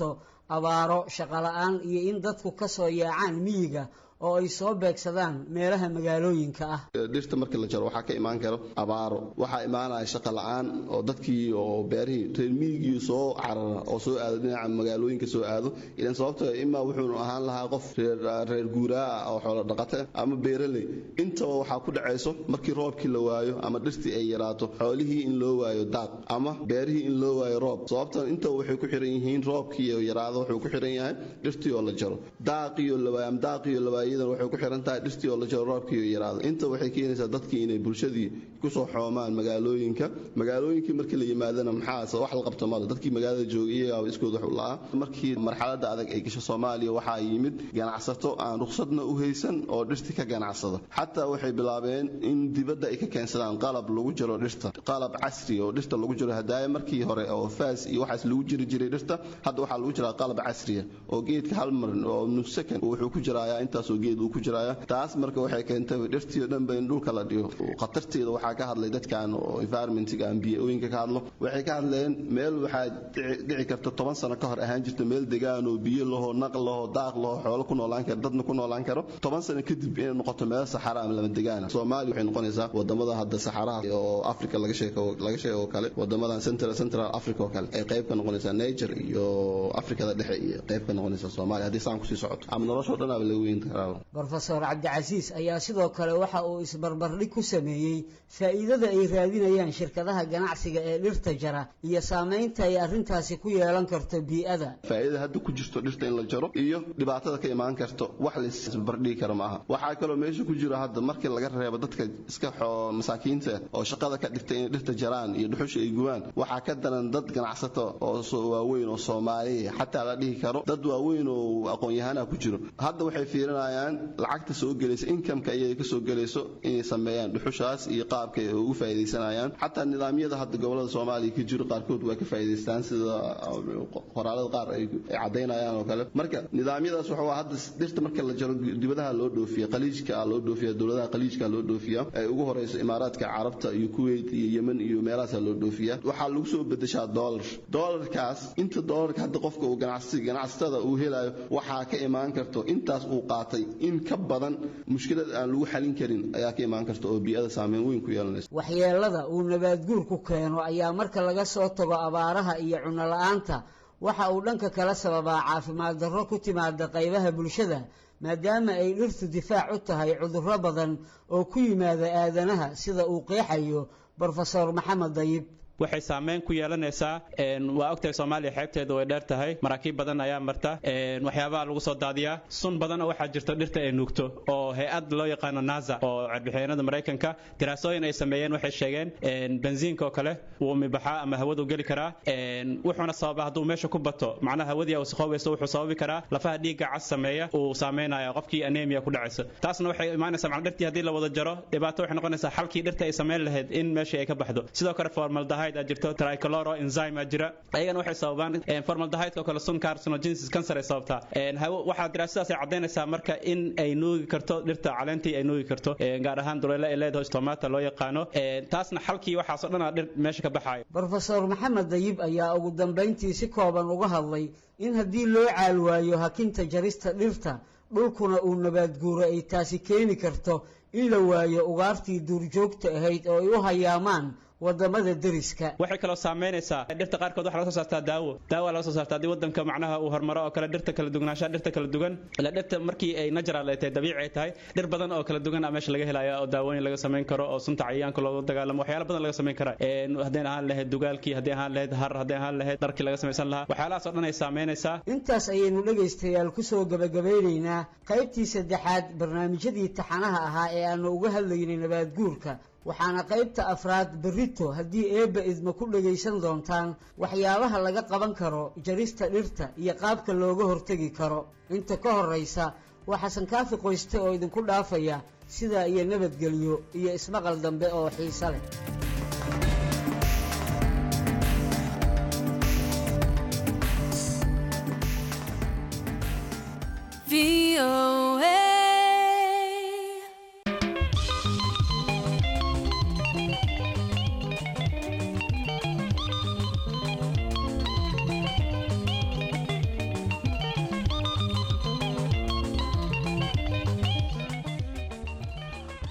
abaaro shaqola'aan iyo in dadku ka soo yaacaan miyiga oo ay soo beegsadaan meelaha magaalooyinka ah. dhirta markii la jaro waxaa ka imaan karo abaaro, waxaa imaanaya shaqo la'aan oo dadkii oo beerihii reer miyigii soo carara oo soo aado dhinaca magaalooyinka soo aado. ilan sababtoo imaa wuxuu ahaan lahaa qof reer guuraa oo xoolo dhaqata ama beeraley. intaba waxaa ku dhacayso markii roobkii la waayo ama dhirtii ay yaraato, xoolihii in loo waayo daaq ama beerihii in loo waayo roob. sababtan intaba waxay ku xiran yihiin roobkii oo yaraado wuxuu ku xiran yahay dhirtii oo la jaro. daaqii oo la waayo ama daaqii oo la waayo waxay ku xiran tahay dhirtii oo la jaro roobkii oo yaraado. inta waxay keenaysaa dadkii inay bulshadii ku soo xoomaan magaalooyinkii markii la yimaadana maxaa wax la qabto male. dadkii magaalada joogay iyagaa iskood wax u la'aa. markii marxaladda adag ay gasho Soomaaliya waxaa yimid ganacsato aan ruqsadna u haysan oo dhirtii ka ganacsada. xataa waxay bilaabeen in dibadda ay ka keensadaan qalab lagu jaro dhirta, qalab casri oo dhirta lagu jaro. hadaaya markii hore oo faas iyo waxaas lagu jiri jiray dhirta, hadda waxaa lagu jiraa qalab casri oo geedka hal mar oo nus second wuxuu ku jirayaa intaasoo geed uu ku jiraya. taas marka waxay keentay dhirtii oo dhan ba in dhulka la dhigo. khatarteeda waxaa ka hadlay dadkan oo environmentiga aan biyo-ooyinka ka hadlo. waxay ka hadleen meel waxaa dhici karta 10 sano ka hor ahaan jirta meel degaan oo biyo laho, naq laho, daaq laho, xoolo ku noolaan karo, dadna ku noolaan karo. 10 sano kadib inay noqoto meel saxara ama lama degaan. Soomaaliya waxay noqonaysaa wadamada hadda saxaraha oo Afrika laga sheego kale, wadamadan Central Africa oo kale ay qayb ka noqonaysaa. Niger iyo Afrikada dhexe iyo qayb ka noqonaysaa Soomaaliya haddii saan ku sii socoto. ama nolosha dhan laga weyn karaa. Professor Cabdicasiis ayaa sidoo kale waxa uu isbarbardhig ku sameeyay faa'iidada ay raadinayaan shirkadaha ganacsiga ee dhirta jara iyo saameynta ay arrintaasi ku yeelan karto bii'ada. faa'iidada hadda ku jirto dhirta in la jaro iyo dhibaatada ka imaan karto wax la isbarbardhigi karo maaha. waxaa kaloo meesha ku jira hadda markii laga reebo dadka iska masaakiinta oo shaqada ka dhigtay in dhirta jaraan iyo dhuxusha ay gubaan, waxaa ka daran dad ganacsato oo waaweyn oo Soomaaliya xataa la dhihi karo dad waaweyn oo aqoon-yahana ku jiro. hadda waxay fiirinayaan lacagta soo galaysa, income-ka ay ka soo galayso inay sameeyaan dhuxushaas iyo qaabka ay ugu faa'iideysanayaan. xataa nidaamyada hadda gobolada Soomaaliya ka jiro qaarkood waa ka faa'iideystaan sida qoraalada qaar ay cadeynayaan oo kale. marka nidaamyadaas waxa hadda dhirta marka la jaro dibadaha loo dhoofiyo, qaliijka loo dhoofiyo, dawladaha qaliijka loo dhoofiyo, ay ugu horeyso Imaaraadka Carabta iyo Kuwait iyo Yemen iyo meelahaas loo dhoofiyo. waxaa lagu soo bedeshaa dollarkaas. inta dollarka hadda qofka uu ganacsatada uu helayo waxaa ka imaan karto intaas uu qaatay in ka badan mushkilad aan lagu xalin karin ayaa ka imaan karta oo bii'ada saameyn weyn ku yeelanaysa. waxyeelada uu nabaad guurku keeno ayaa marka laga soo tago abaaraha iyo cunno la'aanta waxa uu dhanka kala sababaa caafimaad darro ku timaada qaybaha bulshada, maadaama ay dhirtu difaac u tahay cudurro badan oo ku yimaada aadanaha sida uu qeexayo Professor Maxamed Dayib. waxay saameyn ku yeelanaysaa waa ogtahay Soomaaliya xeebteedu way dheer tahay, maraakiib badan ayaa marta, waxyaabaha lagu soo daadiyaa, sun badan oo waxaa jirta dhirta ay nuugto oo hay'ad loo yaqaano NASA oo carbixinada Mareykanka daraasooyin ay sameeyeen waxay sheegeen benziinka oo kale wuu mibaxa ama hawadu gali karaa, wuxuuna sababa hadduu meesha ku bato macnaha hawadii ay wasaqoobayso wuxuu sababi karaa lafaha dhiigga cas sameeya uu saameynaya qofkii anemia ku dhacaysa. taasna waxay imaanaysaa macna dhirtii haddii la wada jaro dhibaato waxay noqonaysaa xalkii dhirta ay sameyn lahayd in meesha ay ka baxdo. sidoo kale formaldehyde jirto trichloro enzyme jira, ayagana waxay sababaan formaldehyde oo kale sun carcinogenesis cancer ay sababtaa. waxa daraasadaas ay cadeynaysaa marka in ay nuugi karto dhirta caleentii ay nuugi karto, gaar ahaan duleele ay leedahay stomata loo yaqaano. taasna xalkii waxaas oo dhan dhir meesha ka baxayo. Professor Maxamed Dayib ayaa ugu dambeyntii si kooban uga hadlay in haddii loo caalwaayo hakinta jarista dhirta dhulkuna uu nabaad guuro ay taasi keeni karto in la waayo ugaartii duurjoogta ahayd oo ay u hayaamaan wadamada dariska. waxay kala saameynaysaa dhirta qaarkood waxa laga soo saartaa daawo laga soo saartaa hadii wadanka macnaha uu hormaro oo kale dhirta kala duwanaanshaha dhirta kala duwan ila dhirta markii ay natural ay tahay dabiici ay tahay dhir badan oo kala duwan meesha laga helayo oo daawooyin laga sameyn karo oo sunta cayayaanka looga dagaalamo waxyaalo badan laga sameyn karaa. hadeen ahaan lahayd dugaalkii, hadeen ahaan lahayd har, hadeen ahaan lahayd dharkii laga sameeysan lahaa, waxyaalahaas oo dhan ay saameynaysaa. intaas ayaynu dhageystayaal ku soo gabagabeynaynaa qaybtii saddexaad barnaamijyadii taxanaha ahaa ee aanu uga hadlaynay nabaad guurka, waxaana qaybta afraad berrito haddii eebba idma ku dhagaysan doontaan waxyaabaha laga qaban karo jarista dhirta iyo qaabka looga hortegi karo. inta ka horraysa waa Xasan Kaafi Qoyste oo idinku dhaafaya sidaa iyo nabadgelyo iyo ismaqal dambe oo xiiso leh.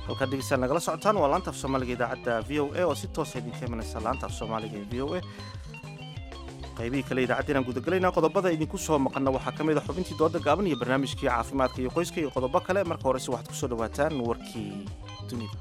halkaad dhegeystaan nagala socotaan waa laanta af soomaaliga idaacadda v o a oo si toosa idinka imanaysa laanta af soomaaliga ee v o a qaybihii kale idaacaddeenaan gudagalaynaa qodobada idinku soo maqanna waxaa ka mid a xubintii dooda gaaban iyo barnaamijkii caafimaadka iyo qoyska iyo qodobo kale marka horese waxaad kusoo dhawaataan warkii dunida.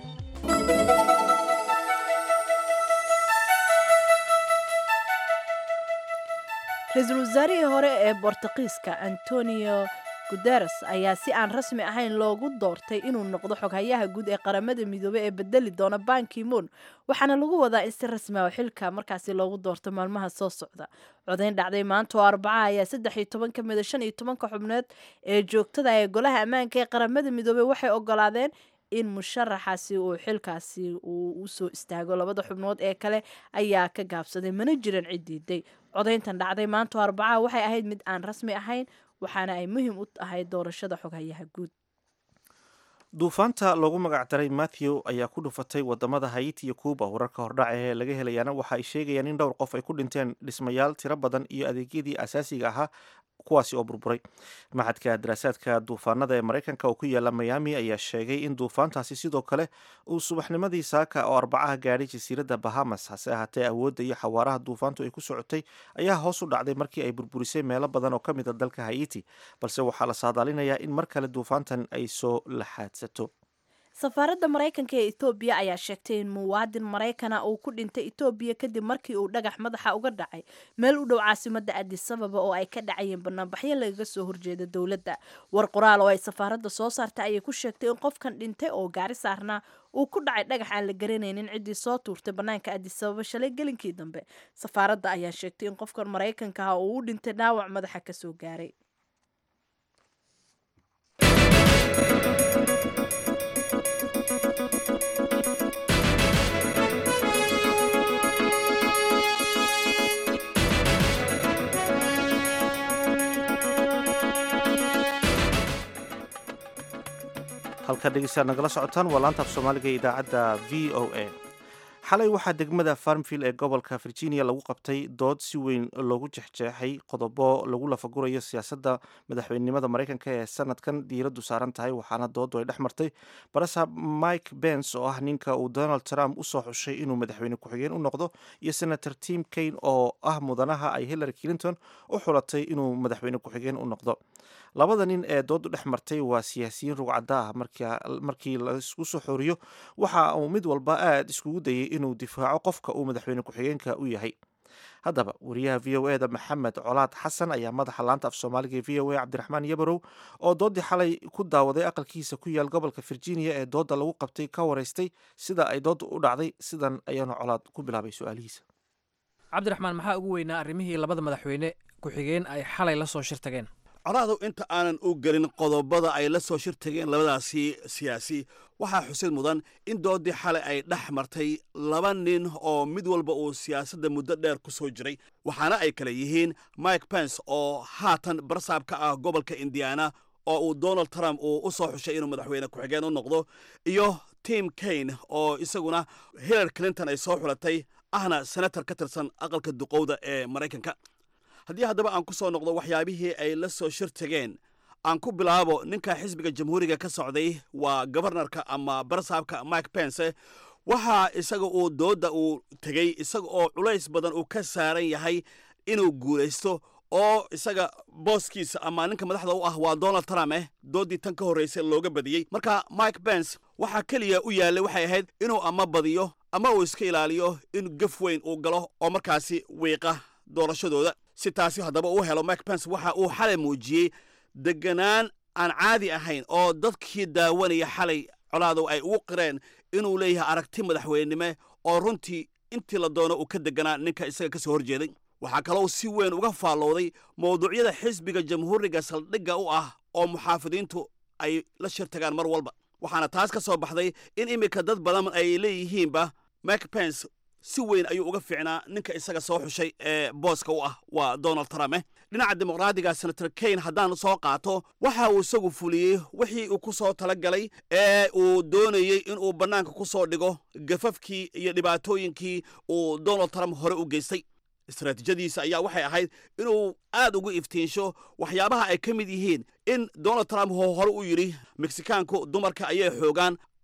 ra-iisul wasaarihii hore ee bortuqiiska antonio guteres ayaa si aan rasmi ahayn loogu doortay inuu noqdo xoghayaha guud ee qaramada midoobey ee bedeli doona ban ki-moon waxaana lagu wadaa in si rasmi ah xilka markaasi loogu doorto maalmaha soo socda. codayn dhacday maanta oo arbaca ayaa 13 ka mid a 15 xubnood ee joogtada ee golaha ammaanka ee qaramada midoobey waxay ogolaadeen in musharaxaasi uu xilkaasi uu u soo istaago. labada xubnood ee kale ayaa ka gaabsaday mana jiran cid diiday. codayntan dhacday maanta oo arbaca waxay ahayd mid aan rasmi ahayn waxaana ay muhiim u tahay doorashada xoghayaha guud. duufaanta loogu magac daray Matthew ayaa ku dhufatay wadamada Haiti iyo Cuba. wararka hordhaca ee laga helayaana waxa ay sheegayaan in dhowr qof ay ku dhinteen dhismayaal tiro badan iyo adeegyadii asaasiga ahaa kuwaasi oo burburay. maxadka daraasaadka duufaanada ee Mareykanka oo ku yaala Miami ayaa sheegay in duufaantaasi sidoo kale uu subaxnimadii saaka oo arbacaha gaadhay jasiiradda Bahamas. hase ahaatee awoodda iyo xawaaraha duufaantu ay ku socotay ayaa hoos u dhacday markii ay burburisay meelo badan oo ka mid a dalka Haiti, balse waxaa la saadaalinayaa in mar kale duufaantan ay soo laxaadsato. safaaradda maraykanka ee Ethiopia ayaa sheegtay in muwaadin Maraykana uu ku dhintay Ethiopia kadib markii uu dhagax madaxa uga dhacay meel u dhow caasimadda Addis Ababa oo ay ka dhacayeen banaanbaxyo lagaga soo horjeeda dowladda. war qoraal oo ay safaaradda soo saartay ayay ku sheegtay in qofkan dhintay oo gaari saarnaa uu ku dhacay dhagax aan la garanaynin ciddii soo tuurtay banaanka Addis Ababa shalay gelinkii dambe. safaaradda ayaa sheegtay in qofkan Maraykanka ah uu u dhintay dhaawac madaxa ka soo gaaray. halka dhegeystayaal nagala socotaan waa laanta af soomaaliga ee idaacadda v o a. xalay waxaa degmada Farmville ee gobolka Virginia lagu qabtay dood si weyn loogu jexjeexay qodobo lagu lafagurayo siyaasadda madaxweynenimada Mareykanka ee sanadkan diiraddu saaran tahay, waxaana dooddu ay dhex martay barasa Mike Pence oo ah ninka uu Donald Trump u soo xushay inuu madaxweyne ku-xigeen u noqdo iyo Senator Tim Kaine oo ah mudanaha ay Hillary Clinton u xulatay inuu madaxweyne ku-xigeen u noqdo. labada nin ee dooddu dhex martay waa siyaasiyiin rugcadda ah. markii la isku soo xoriyo waxa uu mid walba aad iskugu dayay inuu difaaco qofka uu madaxweyne ku-xigeenka u yahay. haddaba wariyaha v o eda maxamed colaad xasan ayaa madaxa laanta af soomaaliga ee v o a cabdiraxmaan yabarow oo doodii xalay ku daawaday aqalkiisa ku yaal gobolka Virginia ee doodda lagu qabtay ka waraystay sida ay dooddu u dhacday. sidan ayaana colaad ku bilaabay su-aalihiisa. cabdiraxmaan, maxaa ugu weynaa arrimihii labada madaxweyne ku-xigeen ay xalay la soo shir tageen? colaadu inta aanan u gelin qodobada ay la soo shir tageen labadaasi siyaasi waxaa xusid mudan in doodii xalay ay dhex martay laba nin oo mid walba uu siyaasadda muddo dheer ku soo jiray, waxaana ay kale yihiin Mike Pence oo haatan barsaab ka ah gobolka Indiana oo uu Donald Trump uu u soo xushay inuu madaxweyne ku-xigeen u noqdo, iyo Tim Kaine oo isaguna Hillary Clinton ay soo xulatay ahna senator ka tirsan aqalka duqowda ee Maraykanka. haddii haddaba aan ku soo noqdo waxyaabihii ay la soo shir tageen, aan ku bilaabo ninka xisbiga jamhuuriga ka socday waa gobarnarka ama barsaabka Mike Pence. waxaa isaga uu doodda uu tegey isaga oo culays badan uu ka saaran yahay inuu guulaysto oo isaga booskiisa ama ninka madaxda u ah waa Donald Trump doodii tan ka horreysay looga badiyey. marka Mike Pence waxaa keliya u yaallay waxay ahayd inuu ama badiyo ama uu iska ilaaliyo in gaf weyn uu galo oo markaasi wiiqa doorashadooda. si taasi haddaba uu helo Mike Pence waxa uu xalay muujiyey deganaan aan caadi ahayn oo dadkii daawanaya xalay colaadow ay ugu qireen inuu leeyahay aragti madaxweynenimo oo runtii intii la doono uu ka deganaa ninka isaga ka soo horjeeday. waxaa kaloo si weyn uga faallooday mawduucyada xisbiga jamhuuriga saldhigga u ah oo muxaafidiintu ay la shir tagaan mar walba, waxaana taas ka soo baxday in iminka dad badan ay leeyihiinba Mike Pence si weyn ayuu uga fiicnaa ninka isaga soo xushay ee booska u ah waa Donald Trump. dhinaca dimuqraadiga Senator Kaine haddaan soo qaato waxa uu isagu fuliyey wixii uu ku soo talagalay ee uu doonayey inuu bannaanka ku soo dhigo gafafkii iyo dhibaatooyinkii uu Donald Trump hore u geystay. istaraatiijadiisa ayaa waxay ahayd inuu aad ugu iftiinsho waxyaabaha ay ka mid yihiin in Donald Trump hore u yidhi Meksikaanku dumarka ayay xoogaan,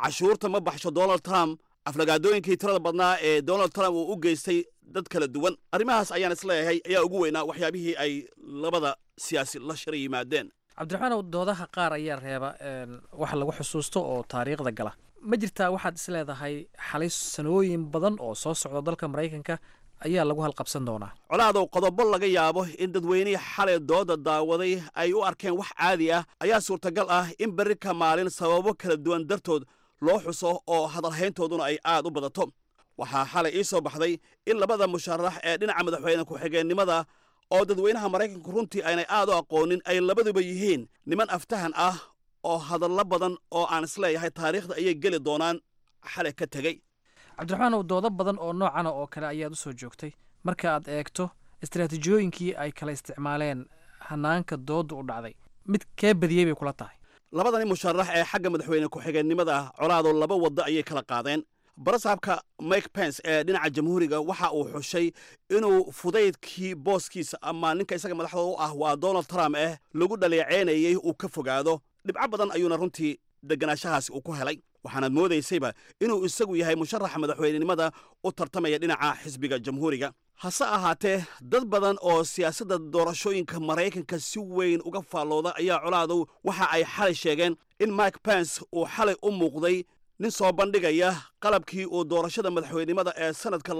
cashuurta ma baxsho donald trump aflagaadooyinkii tirada badnaa ee donald trump uu u geystay dad kala duwan arrimahaas ayaan isleeyahay ayaa ugu weynaa waxyaabihii ay labada siyaasi la shir yimaadeen cabdiraxmaanow doodaha qaar ayaa reeba wax lagu xusuusto oo taariikhda gala ma jirtaa waxaad is leedahay xalay sanooyin badan oo soo socda dalka maraykanka ayaa lagu halqabsan doonaa colaadow qodobo laga yaabo in dadweynihii xalay dooda daawaday ay u arkeen wax caadi ah ayaa suurtagal ah in berri ka maalin sababo kala duwan dartood loo xuso oo hadalhayntooduna ay aad u badato waxaa xalay ii soo baxday in labada musharax ee dhinaca madaxweyne ku-xigeennimada oo dadweynaha maraykanku runtii aynay aad u aqoonin ay labaduba yihiin niman aftahan ah oo hadallo badan oo aan isleeyahay taariikhda ayay geli doonaan xalay ka tegey cabdiraxmaanow doodo badan oo noocana oo kale ayaad u soo joogtay marka aad eegto istaraatiijiyooyinkii ay kala isticmaaleen hanaanka doodda u dhacday mid kee badiyey bay kula tahay labadani musharax ee xagga madaxweyne ku-xigeennimada colaadoo laba waddo ayay kala qaadeen barasaabka mike pence ee dhinaca jamhuuriga waxa uu xushay inuu fudaydkii booskiisa ama ninka isaga madaxda u ah waa donald trump lagu dhaleeceynayey uu ka fogaado dhibco badan ayuuna runtii deganaanshahaasi uu ku helay waxaanaad moodaysayba inuu isagu yahay musharaxa madaxweynenimada u tartamaya dhinaca xisbiga jamhuuriga hase ahaatee dad badan oo siyaasadda doorashooyinka maraykanka si weyn uga faallooda ayaa colaadow waxa ay xalay sheegeen in mike pence uu xalay u muuqday nin soo bandhigaya qalabkii uu doorashada madaxweynenimada ee sannadka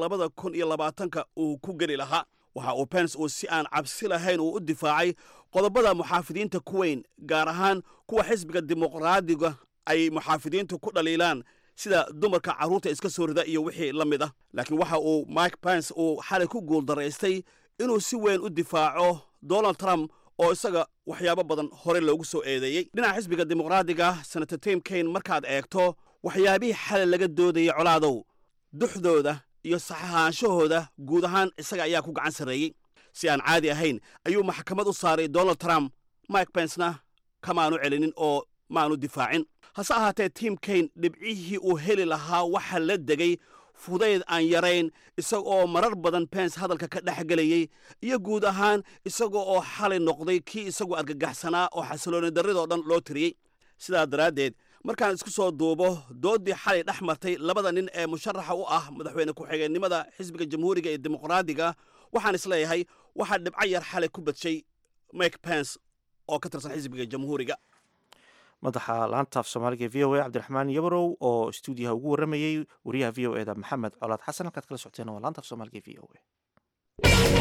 2020 uu ku geli lahaa waxa uu pence uu si aan cabsi lahayn uu u difaacay qodobada muxaafidiinta ku weyn gaar ahaan kuwa xisbiga dimuqraadiga ay muxaafidiintu ku dhaliilaan sida dumarka carruurta iska soo rida iyo wixii la mid ah laakiin waxa uu mike pence uu xalay ku guuldaraystay inuu si weyn u difaaco donald trump oo isaga waxyaabo badan hore loogu soo eedeeyey dhinaca xisbiga dimuqraadiga senator tim kaine markaad eegto waxyaabihii xalay laga doodayay colaadow duxdooda iyo saxahaanshahooda guud ahaan isaga ayaa ku gacan sarreeyey si aan caadi ahayn ayuu maxkamad u saaray donald trump mike pencena kamaanu celinin oo maanu difaacin hase ahaatee tim kaine dhibcihii uu heli lahaa waxa la degay fudayd aan yarayn isaga oo marar badan pence hadalka ka dhex gelayey iyo guud ahaan isaga oo xalay noqday kii isagu argagaxsanaa oo xasilooni darridoo dhan loo tiriyey sidaa daraaddeed markaan isku soo duubo dooddii xalay dhex martay labada nin ee musharaxa u ah madaxweyne ku-xigeennimada xisbiga jamhuuriga ee dimuqraadiga waxaan isleeyahay waxaa dhibco yar xalay ku badshay mike pence oo ka tirsan xisbiga jamhuuriga madaxa laantaaf soomaaliga v o a cabdiraxmaan yabarow oo stuudiyaha ugu warramayey wariyaha v o eda maxamed colaad xasan halkaad kala socoteen waa laantaaf soomaaliga v o a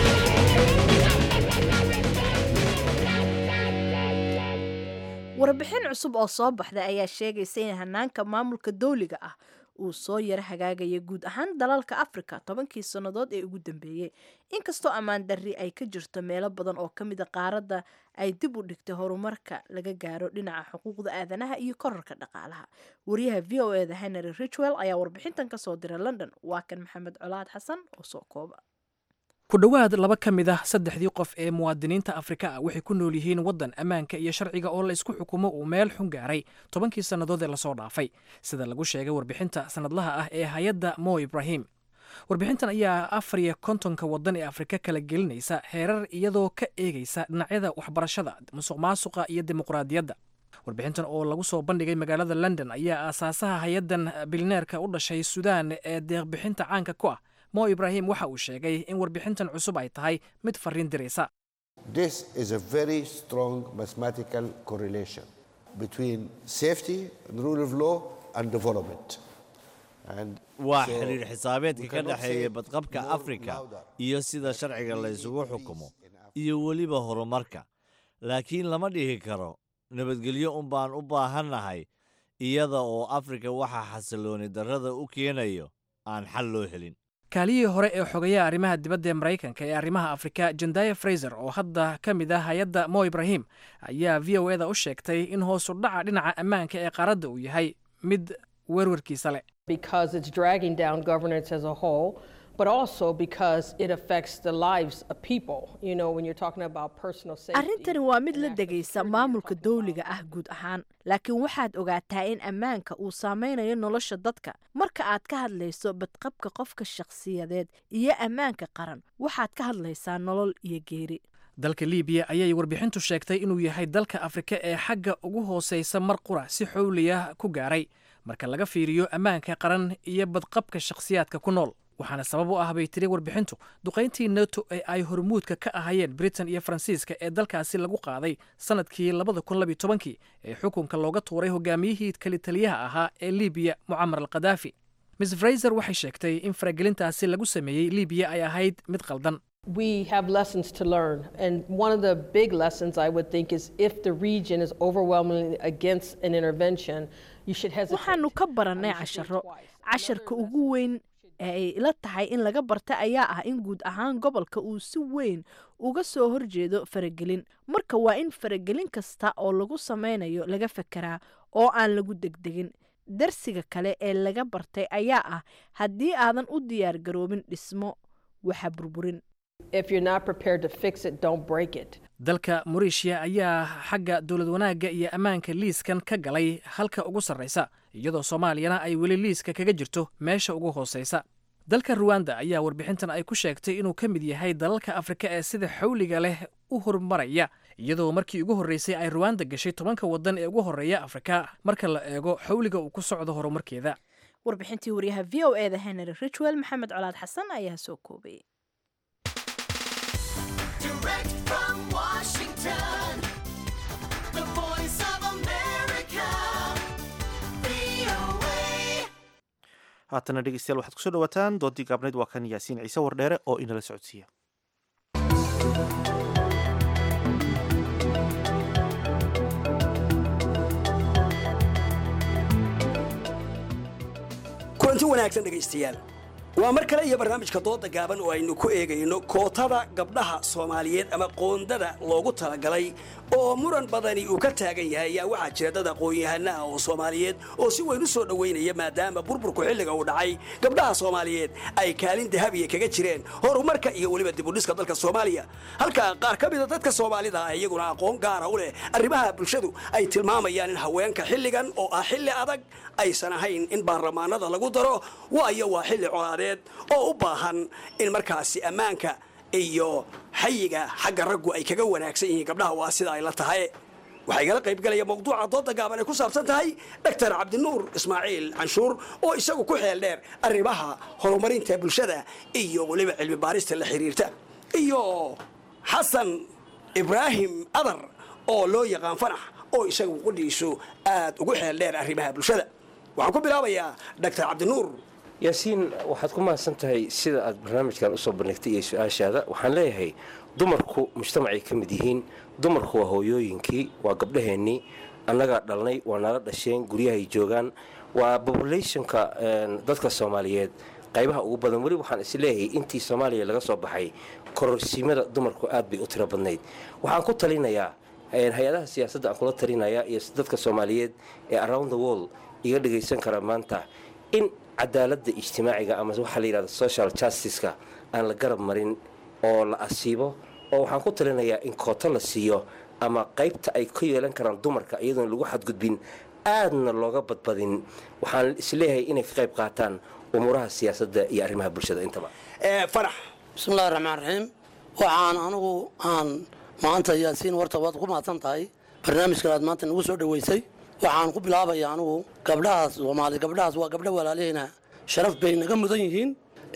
warbixin cusub oo soo baxday ayaa sheegaysa in hanaanka maamulka dawliga ah uu soo yara hagaagaya guud ahaan dalalka afrika 10kii sannadood ee ugu dambeeyey inkastoo ammaan darri ay ka jirto meelo badan oo ka mida qaaradda ay dib u dhigtay horumarka laga gaaro dhinaca xuquuqda aadanaha iyo korarka dhaqaalaha wariyaha v o eda henry richwell ayaa warbixintan ka soo diray london waa kan maxamed colaad xasan oo soo kooba ku dhowaad 2 ka mid ah 3 qof ee muwaadiniinta afrika ah waxay ku nool yihiin waddan ammaanka iyo sharciga oo la isku xukumo uu meel xun gaaray 10kii sannadood ee lasoo dhaafay sida lagu sheegay warbixinta sanadlaha ah ee hay-adda mo ibrahim warbixintan ayaa 54 waddan ee afrika kala gelinaysa heerar iyadoo ka eegaysa dhinacyada waxbarashada musuqmaasuqa iyo dimuqraadiyadda warbixintan oo lagu soo bandhigay magaalada london ayaa aasaasaha hay-addan bilneerka u dhashay suudaan ee deeqbixinta caanka ku ah mo ibrahim waxa uu sheegay in warbixintan cusub ay tahay mid fariin diraysa This is a very strong mathematical correlation between safety and rule of law and development. waa xiriir xisaabeedka ka dhexeeya badqabka afrika iyo sida sharciga la isugu xukumo iyo weliba horumarka laakiin lama dhihi karo nabadgelyo un baan u baahannahay iyada oo afrika waxa xasilooni darrada u keenayo aan xal loo helin kaaliyihii hore ee xogayaha arrimaha dibadda ee maraykanka ee arrimaha afrika jendaya fraiser oo hadda ka mid ah hay-adda mo ibrahim ayaa v o eda u sheegtay in hoosu dhaca dhinaca ammaanka ee qaaradda uu yahay mid werwarkiisa leh because it's dragging down governance as a whole, but also because it affects the lives of people. You know, when you're talking about personal safety. arrintani waa mid la degaysa maamulka dawliga ah guud ahaan laakiin waxaad ogaataa in ammaanka uu saameynayo nolosha dadka marka aad ka hadlayso badqabka qofka shakhsiyadeed iyo ammaanka qaran waxaad ka hadlaysaa nolol iyo geeri dalka liibiya ayay warbixintu sheegtay inuu yahay dalka afrika ee xagga ugu hoosaysa mar qura si xowliya ku gaaray marka laga fiiriyo ammaanka qaran iyo badqabka shakhsiyaadka ku nool waxaana sabab u ah bay tiri warbixintu duqayntii nato ee ay hormuudka ka ahayeen britain iyo faransiiska ee dalkaasi lagu qaaday sanadkii 2012 ee xukunka looga tuuray hogaamiyihii kalitaliyaha ahaa ee liibiya mucamar al khadaafi miss fraser waxay sheegtay in faragelintaasi lagu sameeyey liibiya ay ahayd mid qaldan We have lessons to learn, and one of the big lessons I would think is if the region is overwhelmingly against an intervention, you should hesitate. waxaanu ka baranay casharka ugu weyn ee ay ila tahay in laga barta ayaa ah in guud ahaan gobolka uu si weyn uga soo horjeedo faragelin marka waa in faragelin kasta oo lagu sameynayo laga fekeraa oo aan lagu degdegin darsiga kale ee laga bartay ayaa ah haddii aadan u diyaar garoobin dhismo waxa burburin If you're not prepared to fix it, don't break it. dalka Mauritius ayaa xagga dawlad wanaagga iyo ammaanka liiskan ka galay halka ugu sarreysa iyadoo Soomaaliyana ay weli liiska kaga jirto meesha ugu hooseysa dalka Rwanda ayaa warbixintan ay ku sheegtay inuu ka mid yahay dalalka Afrika ee sida xawliga leh u horumaraya iyadoo markii ugu horeysay ay Rwanda gashay 10 wadan ee ugu horeeya Afrika marka la eego xawliga uu ku socdo horumarkeeda warbixintii wariyaha VOA da Henry Richwell Maxamed Colaad Xasan ayaa soo koobay Direct from Washington, the voice of America, VOA. haatana dhegeystayaal waxaad kusoo dhawaataan doodii gaabnayd waa kan yaasiin ciise wardheere oo inala socodsiiya kulanti wanaagsan dhegaystayaal waa mar kale iyo barnaamijka dooda gaaban oo aynu ku eegayno kootada gabdhaha Soomaaliyeed ama qoondada loogu talagalay oo muran badani uu ka taagan yahay ayaa waxaa jira dad aqoon-yahano ah oo Soomaaliyeed oo si weyn u soo dhaweynaya maadaama burburku xilliga uu dhacay gabdhaha Soomaaliyeed ay kaalin dahabi kaga jireen horumarka iyo waliba dib u dhiska dalka Soomaaliya halka qaar ka mid ah dadka Soomaalida ah iyaguna aqoon gaar ah u leh arrimaha bulshadu ay tilmaamayaan in haweenka xilligan oo ah xilli adag aysan ahayn in baarlamaanada lagu daro waayo waa xilli colaadeed oo u baahan in markaasi ammaanka iyo xayiga xagga raggu ay kaga wanaagsan yihiin gabdhaha waa sida ay la tahay waxay kala qayb galaya mowduuca dooda gaaban ay ku saabsan tahay Dr. Cabdinuur Ismaaciil Canshuur oo isagu ku xeel dheer arrimaha horumarinta bulshada iyo waliba cilmi baarista la xiriirta iyo Xasan Ibrahim Adar oo loo yaqaan Fanax oo isagu qudhiisu aad ugu xeel dheer arrimaha bulshada waxaan ku bilaabayaa Dr. Cabdinuur yaasiin waxaad ku mahadsan tahay sida aad barnaamijkan usoo bandhigtay iyo su-aashaada waxaan leeyahay dumarku mujtamacay ka mid yihiin dumarku waa hooyooyinkii waa gabdhaheennii annagaa dhalnay waa nala dhasheen guryahay joogaan waa populationka dadka Soomaaliyeed qaybaha ugu badan weli waxaan is leeyahay intii Soomaaliya laga soo baxay kororsiimada dumarku aad bay u tiro badnayd waxaan ku talinayaa hay-adaha siyaasadda aan kula talinayaa iyo dadka Soomaaliyeed ee around the world iga dhagaysan kara maanta in cadaaladda ijtimaaciga ama waxa la yiraahdo social justice-ka aan la garab marin oo la asiibo oo waxaan ku talinayaa in koota la siiyo ama qaybta ay ka yeelan karaan dumarka iyadoo lagu xadgudbin aadna looga badbadin waxaan isleeyahay inay ka qayb qaataan umuraha siyaasadda iyo arrimaha bulshada intaba farax bismillaahi raxmaani raxiim waxaan anigu aan maanta yaasiin warta waad ku mahadsan tahay barnaamijkan aad maanta nagu soo dhaweysay waxaan ku bilaabayaa anigu gabdhahaas Soomaali gabdhahaas waa gabdho walaalihina sharaf bay naga mudan yihiin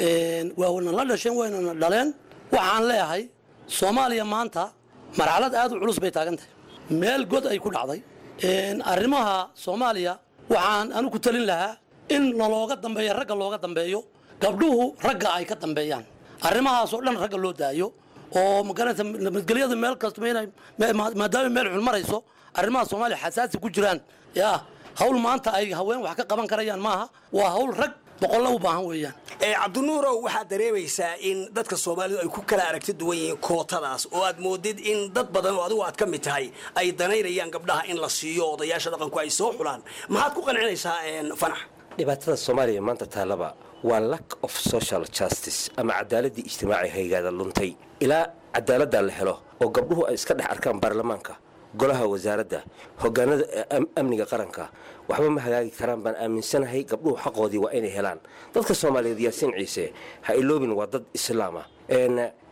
waa la dhasheen wayna dhaleen waxaan leeyahay Soomaaliya maanta marxalad aad u culus bay taagan tahay meel god ay ku dhacday arrimaha Soomaaliya waxaan anigu ku talin lahaa in looga dambeeyo ragga looga dambeeyo gabdhuhu ragga ay ka dambeeyaan arrimahaas oo dhan ragga loo daayo oo magaranta nabadgelyada meel kasta maadaama meel xun marayso arrimaha Soomaaliya xasaasi ku jiraan yaa hawl maanta ay haween wax ka qaban karayaan maaha waa hawl rag boqol u baahan weeyaan Cabdinuur waxaad dareemaysaa in dadka Soomaalidu ay ku kala aragti duwan yihiin kootadaas oo aad moodid in dad badan oo adigu aad ka mid tahay ay danaynayaan gabdhaha in la siiyo odayaasha dhaqanku ay soo xulaan maxaad ku qancinaysaa Fanax dhibaatada Soomaaliya maanta taalaba waa lack of social justice ama cadaaladii ijtimaaci hay'adaha luntay ilaa cadaaladda la helo oo gabdhuhu ay iska dhex arkaan baarlamaanka golaha wasaaradda hoggaanada amniga qaranka waxba ma hagaagi karaan baan aaminsanahay gabdhuhu xaqoodii waa inay helaan dadka Soomaaliyeed yaasiin ciise ha iloobin waa dad islaama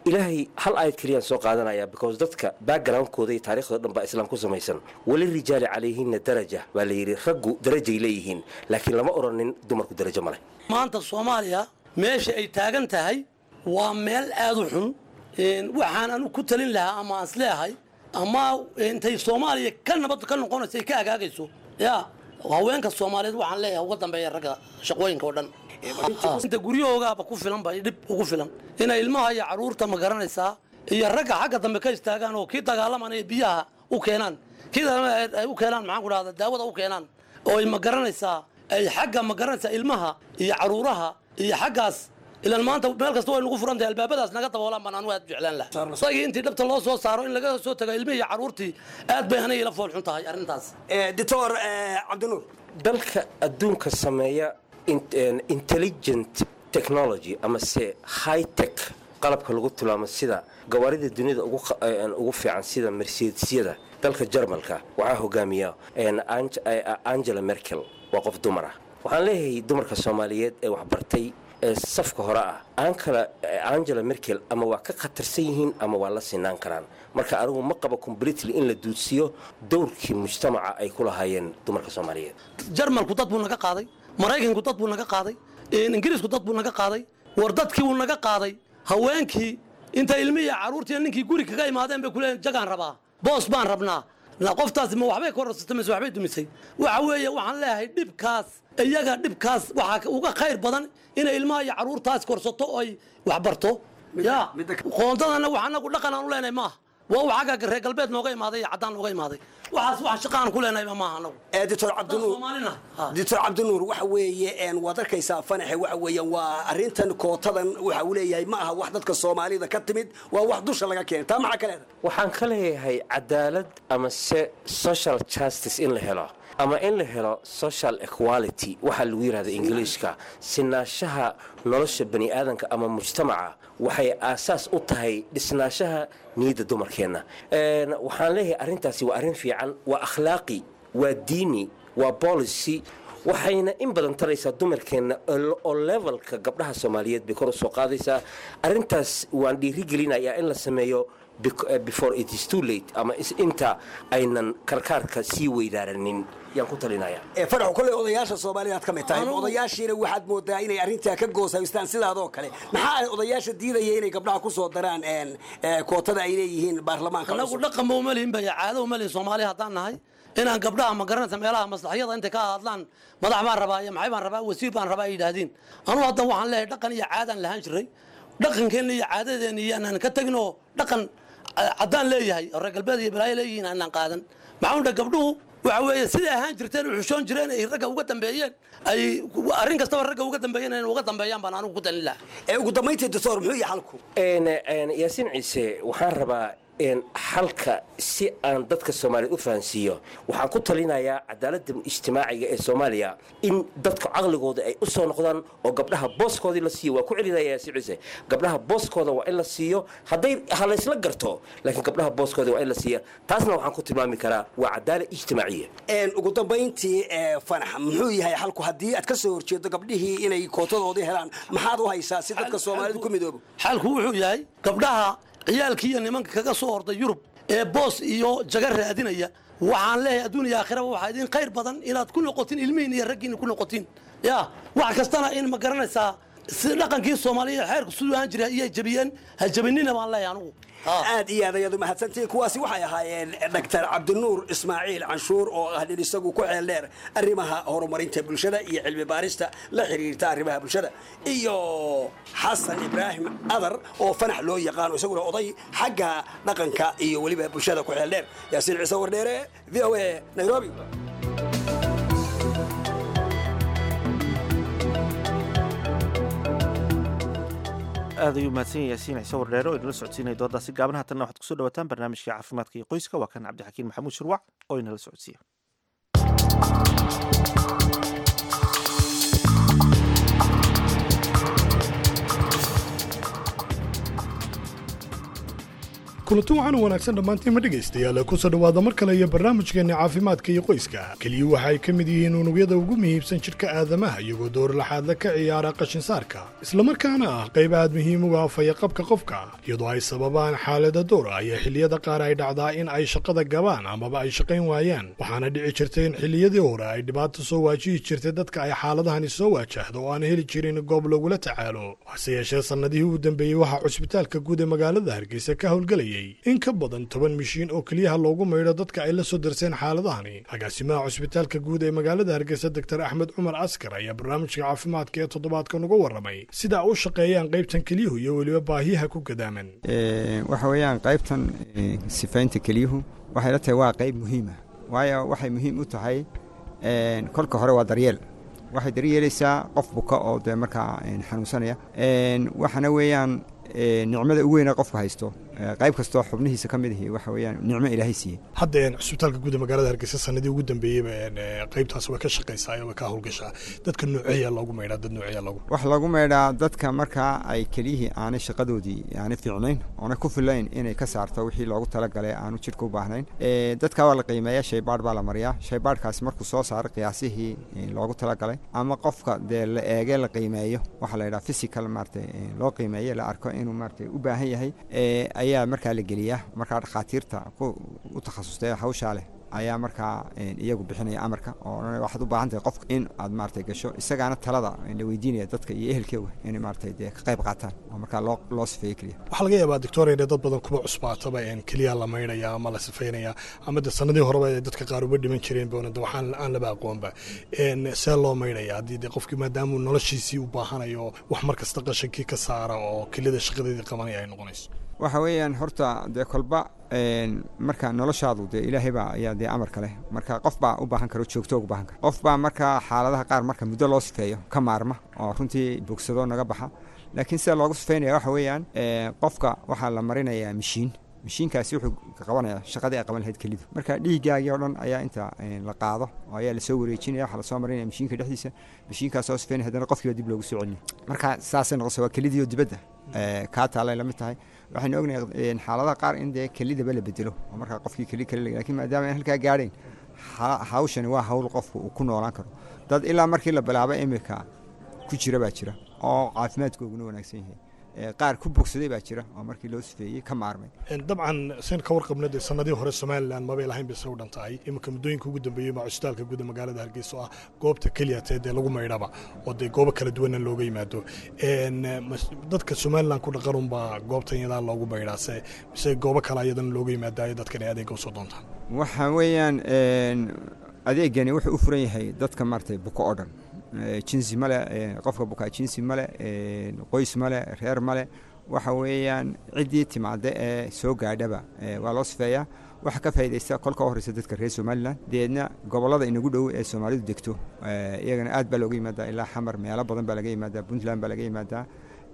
ilaahay hal aayad keliyaan soo qaadanaya because dadka backgroundkooda iyo taariikhdooda dhan baa islaam ku samaysan wali rijaali calayhinna daraja baa la yidhi raggu darajay leeyihiin laakiin lama odhanin dumarku darajo ma leh maanta soomaaliya meesha ay taagan tahay waa meel aad u xun waxaan anu ku talin lahaa ama aan isleeyahay ama intay soomaaliya ka nabad ka noqonayso ay ka agaagayso yaa haweenka soomaaliyeed waxaan leeyahay uga dambeeya ragga shaqooyinka oo dhan inta guryahoogaaba ku filan ba dhib ugu filan inay ilmaha iyo caruurta ma garanaysaa iyo ragga xagga dambe ka istaagaan oo kii dagaalamanaya biyaha u keenaan kii ay u keenaan maxaan ku dhahdaa daawada u keenaan oo ay ma garanaysaa ay xagga ma garanaysaa ilmaha iyo caruuraha iyo xaggaas ilan maanta meel kasta way nagu furan tahay albaabadaas naga daboolaan baan anu aad jeclaan lahaa isagii intii dhabta loo soo saaro in laga soo tago ilmihii iyo caruurtii aad bay aniga ila fool xun tahay arrintaas doctor cabdinuur dalka adduunka sameeya intelligent technology ama se high tech qalabka lagu tilmaamo sida gawaarida dunida ugu fiican sida mercedesyada dalka jarmalka waxaa hogaamiya angela merkel waa qof dumar ah waxaan leeyahay dumarka soomaaliyeed ee waxbartay safka hore ah angela merkel ama waa ka khatarsan yihiin ama waa la sinaan karaan marka anigu ma qabo completely in la duudsiyo dowrkii mujtamaca ay ku lahaayeen dumarka soomaaliyeed jarmalku dad buu naga qaaday maraykanku dad buu naga qaaday ingiriisku dad buu naga qaaday war dadkii wuu naga qaaday haweenkii inta ilmihii caruurtii ninkii guri kaga imaadeen bay kuleeyihin jagaan rabaa boos baan rabnaa qoftaasi ma waxbay korarsatay mise waxbay dumisay waxa weeye waxaan leeyahay dhibkaas iyaga dhibkaas waxaa uga khayr badan inay ilmaha iyo caruurtaas korsato oo ay waxbarto ya qoondadana wax anagu dhaqan aan u leenahay maaha waa waxaaga reer galbeed nooga imaaday iyo caddaan nooga imaaday waxaas wax shaqaan ku leenahay maaha anagu doctor cabdinuur waxa weeye waad arkaysaa fanaxe waxa weeyaan waa arrintan kootadan waxa uu leeyahay ma aha wax dadka soomaalida ka timid waa wax dusha laga keenay taa maxaa ka leedahay waxaan ka leeyahay cadaalad ama se social justice in la helo ama in la helo social equality waxaa lagu yidhahda ingiliishka sinaanshaha nolosha bani aadanka ama mujtamaca waxay aasaas u tahay dhisnaashaha niyadda dumarkeenna waxaan leeyahay arrintaasi waa arrin fiican waa akhlaaqi waa diini waa policy waxayna in badan taraysaa dumarkeenna oo levelka gabdhaha soomaaliyeed bay kor u soo qaadaysaa arrintaas waan dhiirigelinayaa in la sameeyo before it is too late ama inta aynan karkaarka sii weydaaranin yaan ku talinayaa faraxu kolley odayaasha soomaaliya aad ka mid tahay odayaashiina waxaad moodaa inay arrintaa ka goosaystaan sidaadoo kale maxaa odayaasha diidaya inay gabdhaha ku soo daraan kootada ay leeyihiin baarlamaanka anagu dhaqanba uma lihin bay caado uma lihin soomaaliya haddaan nahay inaan gabdhaha ma garanaysa meelaha maslaxyada intay ka hadlaan madax baan rabaa iyo maxay baan rabaa wasiir baan rabaa ay yidhaahdeen anugu haddan waxaan leeyahay dhaqan iyo caadaan lahaan jiray dhaqankeenna iyo caadadeena iyo anaan ka taginoo dhaqan caddaan leeyahay oo reer galbeed iyo balaayo leeyihiin aanaan qaadan maxaa dha gabdhuhu waxa weeye siday ahaan jirteen u xushoon jireen ay ragga uga dambeeyeen ay arrin kastaba ragga uga dambeeyeen inay uga dambeeyaan baan anigu ku talin lahaa ugu dambayntii doctor muxuu yahay xalku yaasiin ciise waxaan rabaa xalka si aan dadka soomaaliyeed u fahansiiyo waxaan ku talinayaa cadaaladda ijtimaaciga ee soomaaliya in dadka caqligooda ay u soo noqdaan oo gabdhaha booskoodii la siiyo waa ku celinaya yaasiin ciise gabdhaha booskooda waa in la siiyo ha laysla garto laakiin gabdhaha booskooda waa in la siiya taasna waxaan ku tilmaami karaa waa cadaalad ijtimaaciya ugu dambayntii fanax muxuu yahay xalku haddii aad ka soo horjeedo gabdhihii inay kootadoodii helaan maxaad u haysaa si dadka soomaalidu ku midoobo xalku wuxuu yahay gabdhaha ciyaalkii iyo nimanka kaga soo orday yurub ee boos iyo jaga raadinaya waxaan leeyahay adduun iyo aakhiraba waxaa idin khayr badan inaad ku noqotiin ilmihiin iyo raggiina ku noqotiin ya wax kastana in ma garanaysaa si dhaqankii soomaaliya xeerku siduu ahaan jiray iyay jabiyeen ha jabinina baan leeyahay anugu aad iyo aad ayaad u mahadsantihiin kuwaasi waxay ahaayeen doctor cabdinuur ismaaciil canshuur oo ah nin isagu ku xeel dheer arrimaha horumarinta bulshada iyo cilmi baarista la xiriirta arrimaha bulshada iyo xasan ibraahim adar oo fanax loo yaqaano isaguna oday xagga dhaqanka iyo weliba bulshada ku xeel dheer yaasiin ciise wardheere v o a nairobi aad ayuu mahadsan yahay yaasiin ciise wardheere oo inala socodsiinaya doodaasi gaaban haatanna waxaad kusoo dhawataan barnaamijka caafimaadka iyo qoyska waa kan cabdixakiin maxamuud shirwac oo inala socodsiiya kulanti waxaan u wanaagsan dhammaantiinma dhegaystayaal kusoo dhowaada mar kale iyo barnaamijkeenna caafimaadka iyo qoyska keliyuhu waxa ay ka mid yihiin unugyada ugu muhiimsan jidhka aadamaha iyagoo door laxaadla ka ciyaara qashinsaarka islamarkaana ah qayb aad muhiim uga afaya qabka qofka iyadoo ay sababaan xaalada door ah ayaa xilliyada qaar ay dhacdaa in ay shaqada gabaan amaba ay shaqayn waayaan waxaana dhici jirtay in xilliyadii hore ay dhibaato soo waajihi jirtay dadka ay xaaladahani soo waajahdo oo aan heli jirin goob lagula tacaalo hase yeeshee sannadihii u dambeeyey waxaa cusbitaalka guud ee magaalada hargeysa ka howlgelayay in ka badan 10 mishiin oo keliyaha loogu maydho dadka ay la soo darseen xaaladahani agaasimaha cusbitaalka guud ee magaalada hargeysa dr axmed cumar askar ayaa barnaamijka caafimaadka ee toddobaadkan uga warramay sida u shaqeeyaan qaybtan keliyuhu iyo weliba baahiyaha ku gadaaman waxa weeyaan qaybtan sifaynta keliyuhu waxay la tahay waa qayb muhiima waayo waxay muhiim u tahay kolka hore waa daryeel waxay daryeelaysaa qof buka oo dee markaa xanuunsanaya waxana weeyaan nicmada ugu weyna qofka haysto qayb kastoo xubnihiisa ka mid ihi waxa weeyaan nicmo ilaahay siiyey hadda cusbitaalka guud ee magaalada hargeysa sanadii ugu dambeeyeyba qaybtaas way ka shaqaysaa way ka howlgashaa dadka nooceeya loogu maydhaa dad nooceeya loogu wax lagu maydhaa dadka markaa ay keliyihii aanay shaqadoodii aanay fiicnayn oona ku filayn inay ka saarto wixii loogu talagalay aanu jidhka u baahnayn dadka waa la qiimeeyaa shaybaadh baa la mariyaa shaybaadhkaasi markuu soo saaro qiyaasihii loogu talagalay ama qofka dee la eege la qiimeeyo waxaa la yidhaha physical maaragtay loo qiimeeyo la arko inuu maaragtay u baahan yahay ayaa markaa la geliyaa markaa dhakhaatiirta u takhasustay hawshaa leh ayaa markaa iyagu bixinaya amarka oo waxaad u baahan tahay qofka in aad maaragtay gasho isagaana talada la weydiinaya dadka iyo ehelkeega inay maaragtay dee ka qayb qaataan oo markaa loo sifeeyo keliya waxaa laga yaabaa doctor inay dad badan kuba cusbaataba keliya la maydhaya ama la sifeynaya ama de sanadii horeba dadka qaar uba dhiman jireen boonada waxaan aan laba aqoonba see loo maydhaya haddii de qofkii maadaamuu noloshiisii u baahanayo wax mar kasta qashankii ka saara oo keliyada shaqadeedii qabanaya ay noqonayso waxa weeyaan horta dee kolba marka noloshaadu dee ilaahay baa ayaa dee amarka leh marka qof baa u baahan karo joogto ugu baahan karo qof baa marka xaaladaha qaar marka muddo loo sifeeyo ka maarma oo runtii bogsado naga baxa laakiin sida loogu sifeynaya waxa weeyaan qofka waxaa la marinayaa mishiinkaasi wuxuu qabanayaa shaqadii ay qaban lahayd kelidu marka dhiiggaagii oo dhan ayaa inta la qaado oo ayaa lasoo wareejinaya waxaa lasoo marinaya mishiinka dhexdiisa mishiinkaas oo sifeynaya haddana qofkiiba dib loogu soo celinaya marka saasay noqosa waa kelidii oo dibadda kaa taalay la mid tahay waxaynu ognahay xaaladaha qaar in dee kelidaba la bedelo oo markaa qofkii keli lakin maadaama aan halkaa gaadhayn hawshani waa hawl qofku uu ku noolaan karo dad ilaa markii la bilaabo imirka ku jira baa jira oo caafimaadkooguna wanaagsan yahay qaar ku bogsaday baa jira oo markii loo sifeeyey ka maarmay dabcan seen ka warqabna dee sanadii hore somalilan mabay lahayn bay soo dhan tahay iminka muddooyinka ugu dambeeyey baa cusbitaalka guud ee magaalada hargeysa oo ah goobta keliya tee dee lagu maydhaba oo dee goobo kala duwanna looga yimaado dadka somalilan ku dhaqan unbaa goobtan iyadaa loogu maydhaa mise goobo kale ayadana looga yimaadaayo dadkan ay adeega usoo doontaan waxa weeyaan adeegani wuxuu u furan yahay dadka maaragtay buko oo dhan jinsi male qofka bukaa jinsi male qoys male reer male waxa weeyaan ciddii timaada ee soo gaadhaba waa loo sifeeyaa waxa ka faa'iidaysta kolka horeysa dadka reer somalilan deedna gobollada inagu dhow ee soomaalidu degto iyagana aad baa looga yimaadaa ilaa xamar meelo badan baa laga yimaadaa puntland baa laga yimaadaa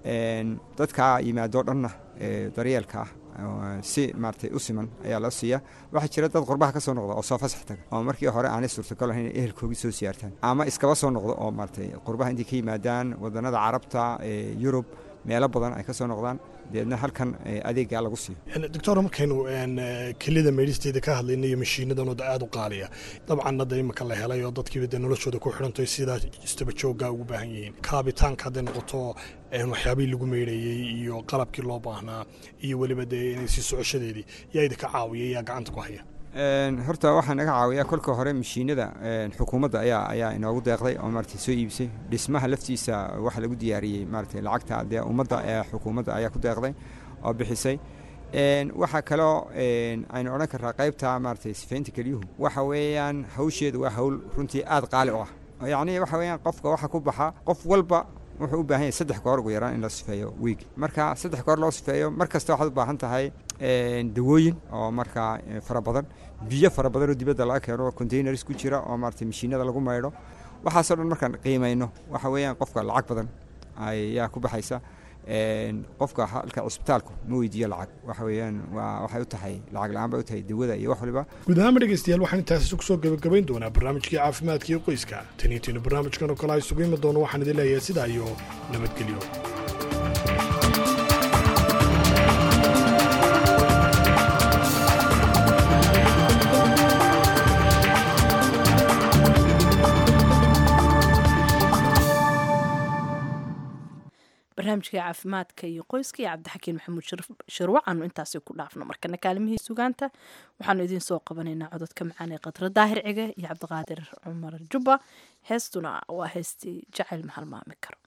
dadkaa yimaadoo dhanna daryeelka si maaragtay u siman ayaa loo siiya waxaa jira dad qurbaha ka soo noqda oo soo fasax taga oo markii hore aanay suurtagal ahayn inay ehelkoogii soo siyaartaan ama iskaba soo noqdo oo maaragtay qurbaha intay ka yimaadaan wadannada carabta yurub meelo badan ay ka soo noqdaan deedna halkan adeeggaa lagu siiyo doctor markaynu kelida maydhisteeda ka hadlayna iyo mashiinadan oo aad u qaaliya dabcan hadda imika la helay oo dadkiiba dee noloshooda ku xidhanto sidaa istaba jooggaa ugu baahan yihiin kaabitaanka hadday noqoto waxyaabihii lagu maydhayey iyo qalabkii loo baahnaa iyo weliba dee inay sii socoshadeedii yaa idinka caawiyay yaa gacanta ku haya horta waxaa naga caawiyaa kolka hore mashiinada xukuumadda ayaa inoogu deeqday oo maaragtay soo iibisay dhismaha laftiisa waxa lagu diyaariyey maaragtay lacagta dee ummadda ee xukuumadda ayaa ku deeqday oo bixisay waxaa kaloo aynu odhan karraa qaybta maaragtay sifaynta keliyuhu waxa weeyaan hawsheedu waa hawl runtii aad qaali u ah yacni waxa weeyaan qofka waxa ku baxa qof walba wuxuu u baahan yahay 3 goor ugu yaraan in la sifeeyo week marka 3 goor loo sifeeyo mar kasta waxaad u baahan tahay dawooyin oo markaa fara badan biyo fara badan oo dibadda laga keeno containers ku jira oo maaragtay mashiinada lagu maydho waxaasoo dhan markaan qiimayno waxa weeyaan qofka lacag badan ayaa ku baxaysa qofka halka cusbitaalku ma weydiiyo lacag waxa weeyaan waxay u tahay lacag la'aan bay u tahay dawada iyo wax waliba guud ahaan dhegeystayaal waxaan intaas ku soo gabagabayn doonaa barnaamijkii caafimaadka iyo qoyska taniintiina barnaamijkan oo kale ay sugu imi doono waxaan idin leeyahay sidaa iyo nabadgelyo barnaamijka caafimaadka iyo qoyska iyo cabdixakiin maxamuud shirwac aanu intaasi ku dhaafno markana kaalimihii sugaanta waxaanu idiin soo qabanaynaa cododka macaan ee qadra daahir cige iyo cabdiqaadir cumar jubba heestuna waa heestii jacayl ma halmaami karo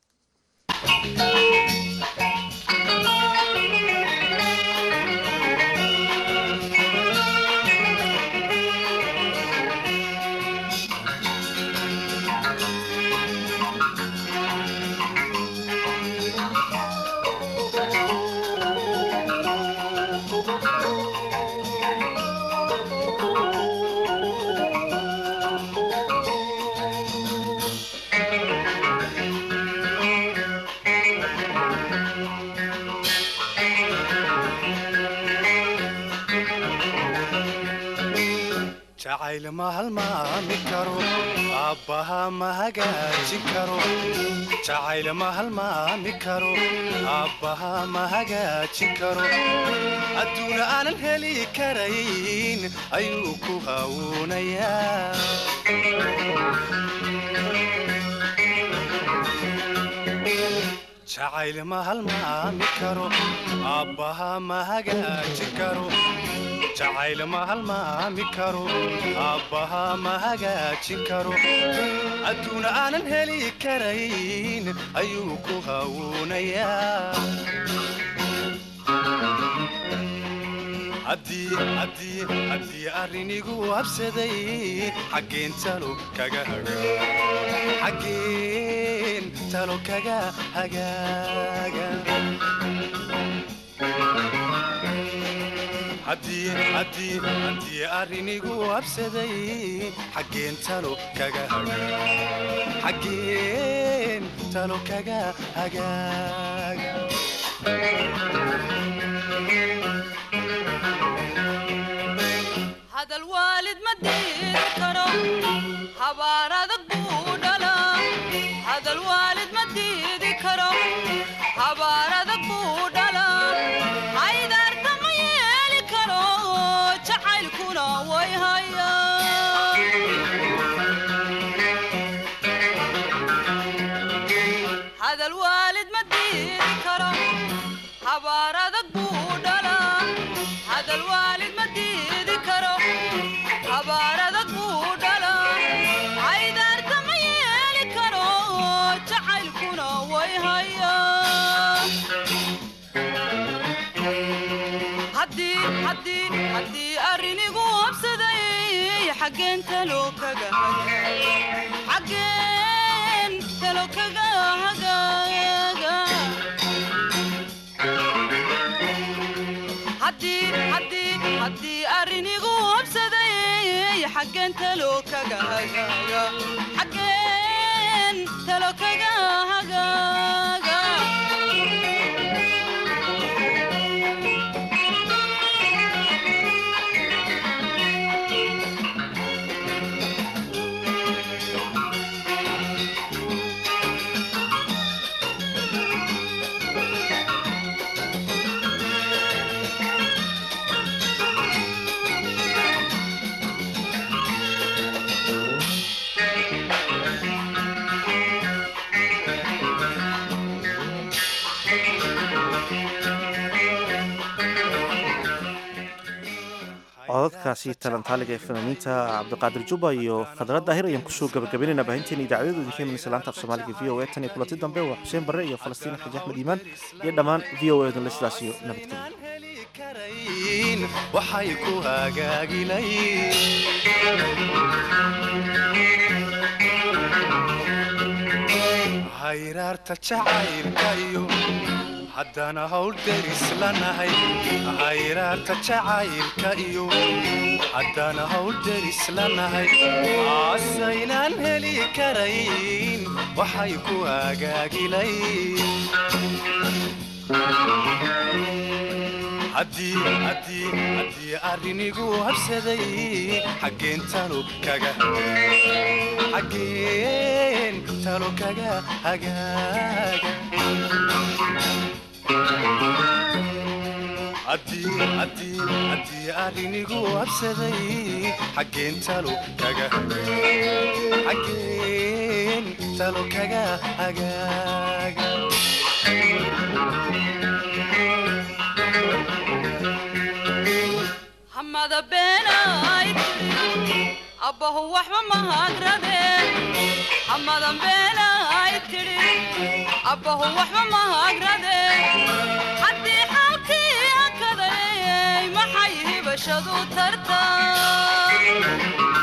jacayl ma halmaami karo aabbaha ma hagaajin karo jacayl ma halmaami karo aabbaha ma hagaajin karo adduuna aanan heli karayn ayuu ku hawuunayaa jacayl ma halmaami karo aabbaha ma hagaajin karo jacayl ma halmaami karo aabbaha ma hagaajin karo adduuna aanan heli karayn ayuu ku hawuunayaa haddii arrinigu habsaday xaggeen talo kaga xaggeen talo kaga hagaaga haddii arrinigu habsaday xaggeen talo kaga xaggeen talo kaga hagaaga hadal waalid ma diidi karo habaar adag buu dhalaa hadal waalid ma diidi karo habaar adag buu dhalaa haydaarta ma yeeli karo jacaylkuna way hayaa hadal waalid ma diidi karo habaar adag buu dhalaa hadal waalid ma diidi karo habaar adag buu dhalaa haydaarta ma yeeli karo jacaylkuna way hayaa haddii arrinigu habsaday xaggeen talo kaga xaggeen talo kaga hagaaga haddii arrinigu habsaday xaggeen talo kaga hagaaga xaggeen talo kaga hagaaga codadkaasi talantaaliga ee fanaaniinta cabdiqaadir juba iyo khadra daahir ayaan kusoo gabagabaynayna baahinteena idaacadadu idinka imanaysa laanta af soomaaliga v o a tan iyo kulanti dambe waa xuseen barre iyo falastiin xaji axmed iimaan iyo dhammaan v o a dunle sidaas iyo nabadgelyo waxay ku hagaagilayn hayraarta jacaylka iyo haddana hawl deris lanahay hayraarta jacaylka iyo haddana hawl deris lanahay aasaynaan heli karayn waxay ku hagaagilayn haddii arrinigu habsaday xaggeen talo kaga xaggeen talo kaga hagaaga haddii arrinigu habsaday xaggeen talo kaga xaggeen talo kaga hagaaga hamada beenay tiri abbahu waxba ma hagrade hamadan beenay tiri abbahu waxba ma hagrade haddii xaalkii akaday maxay hibashadu tartaa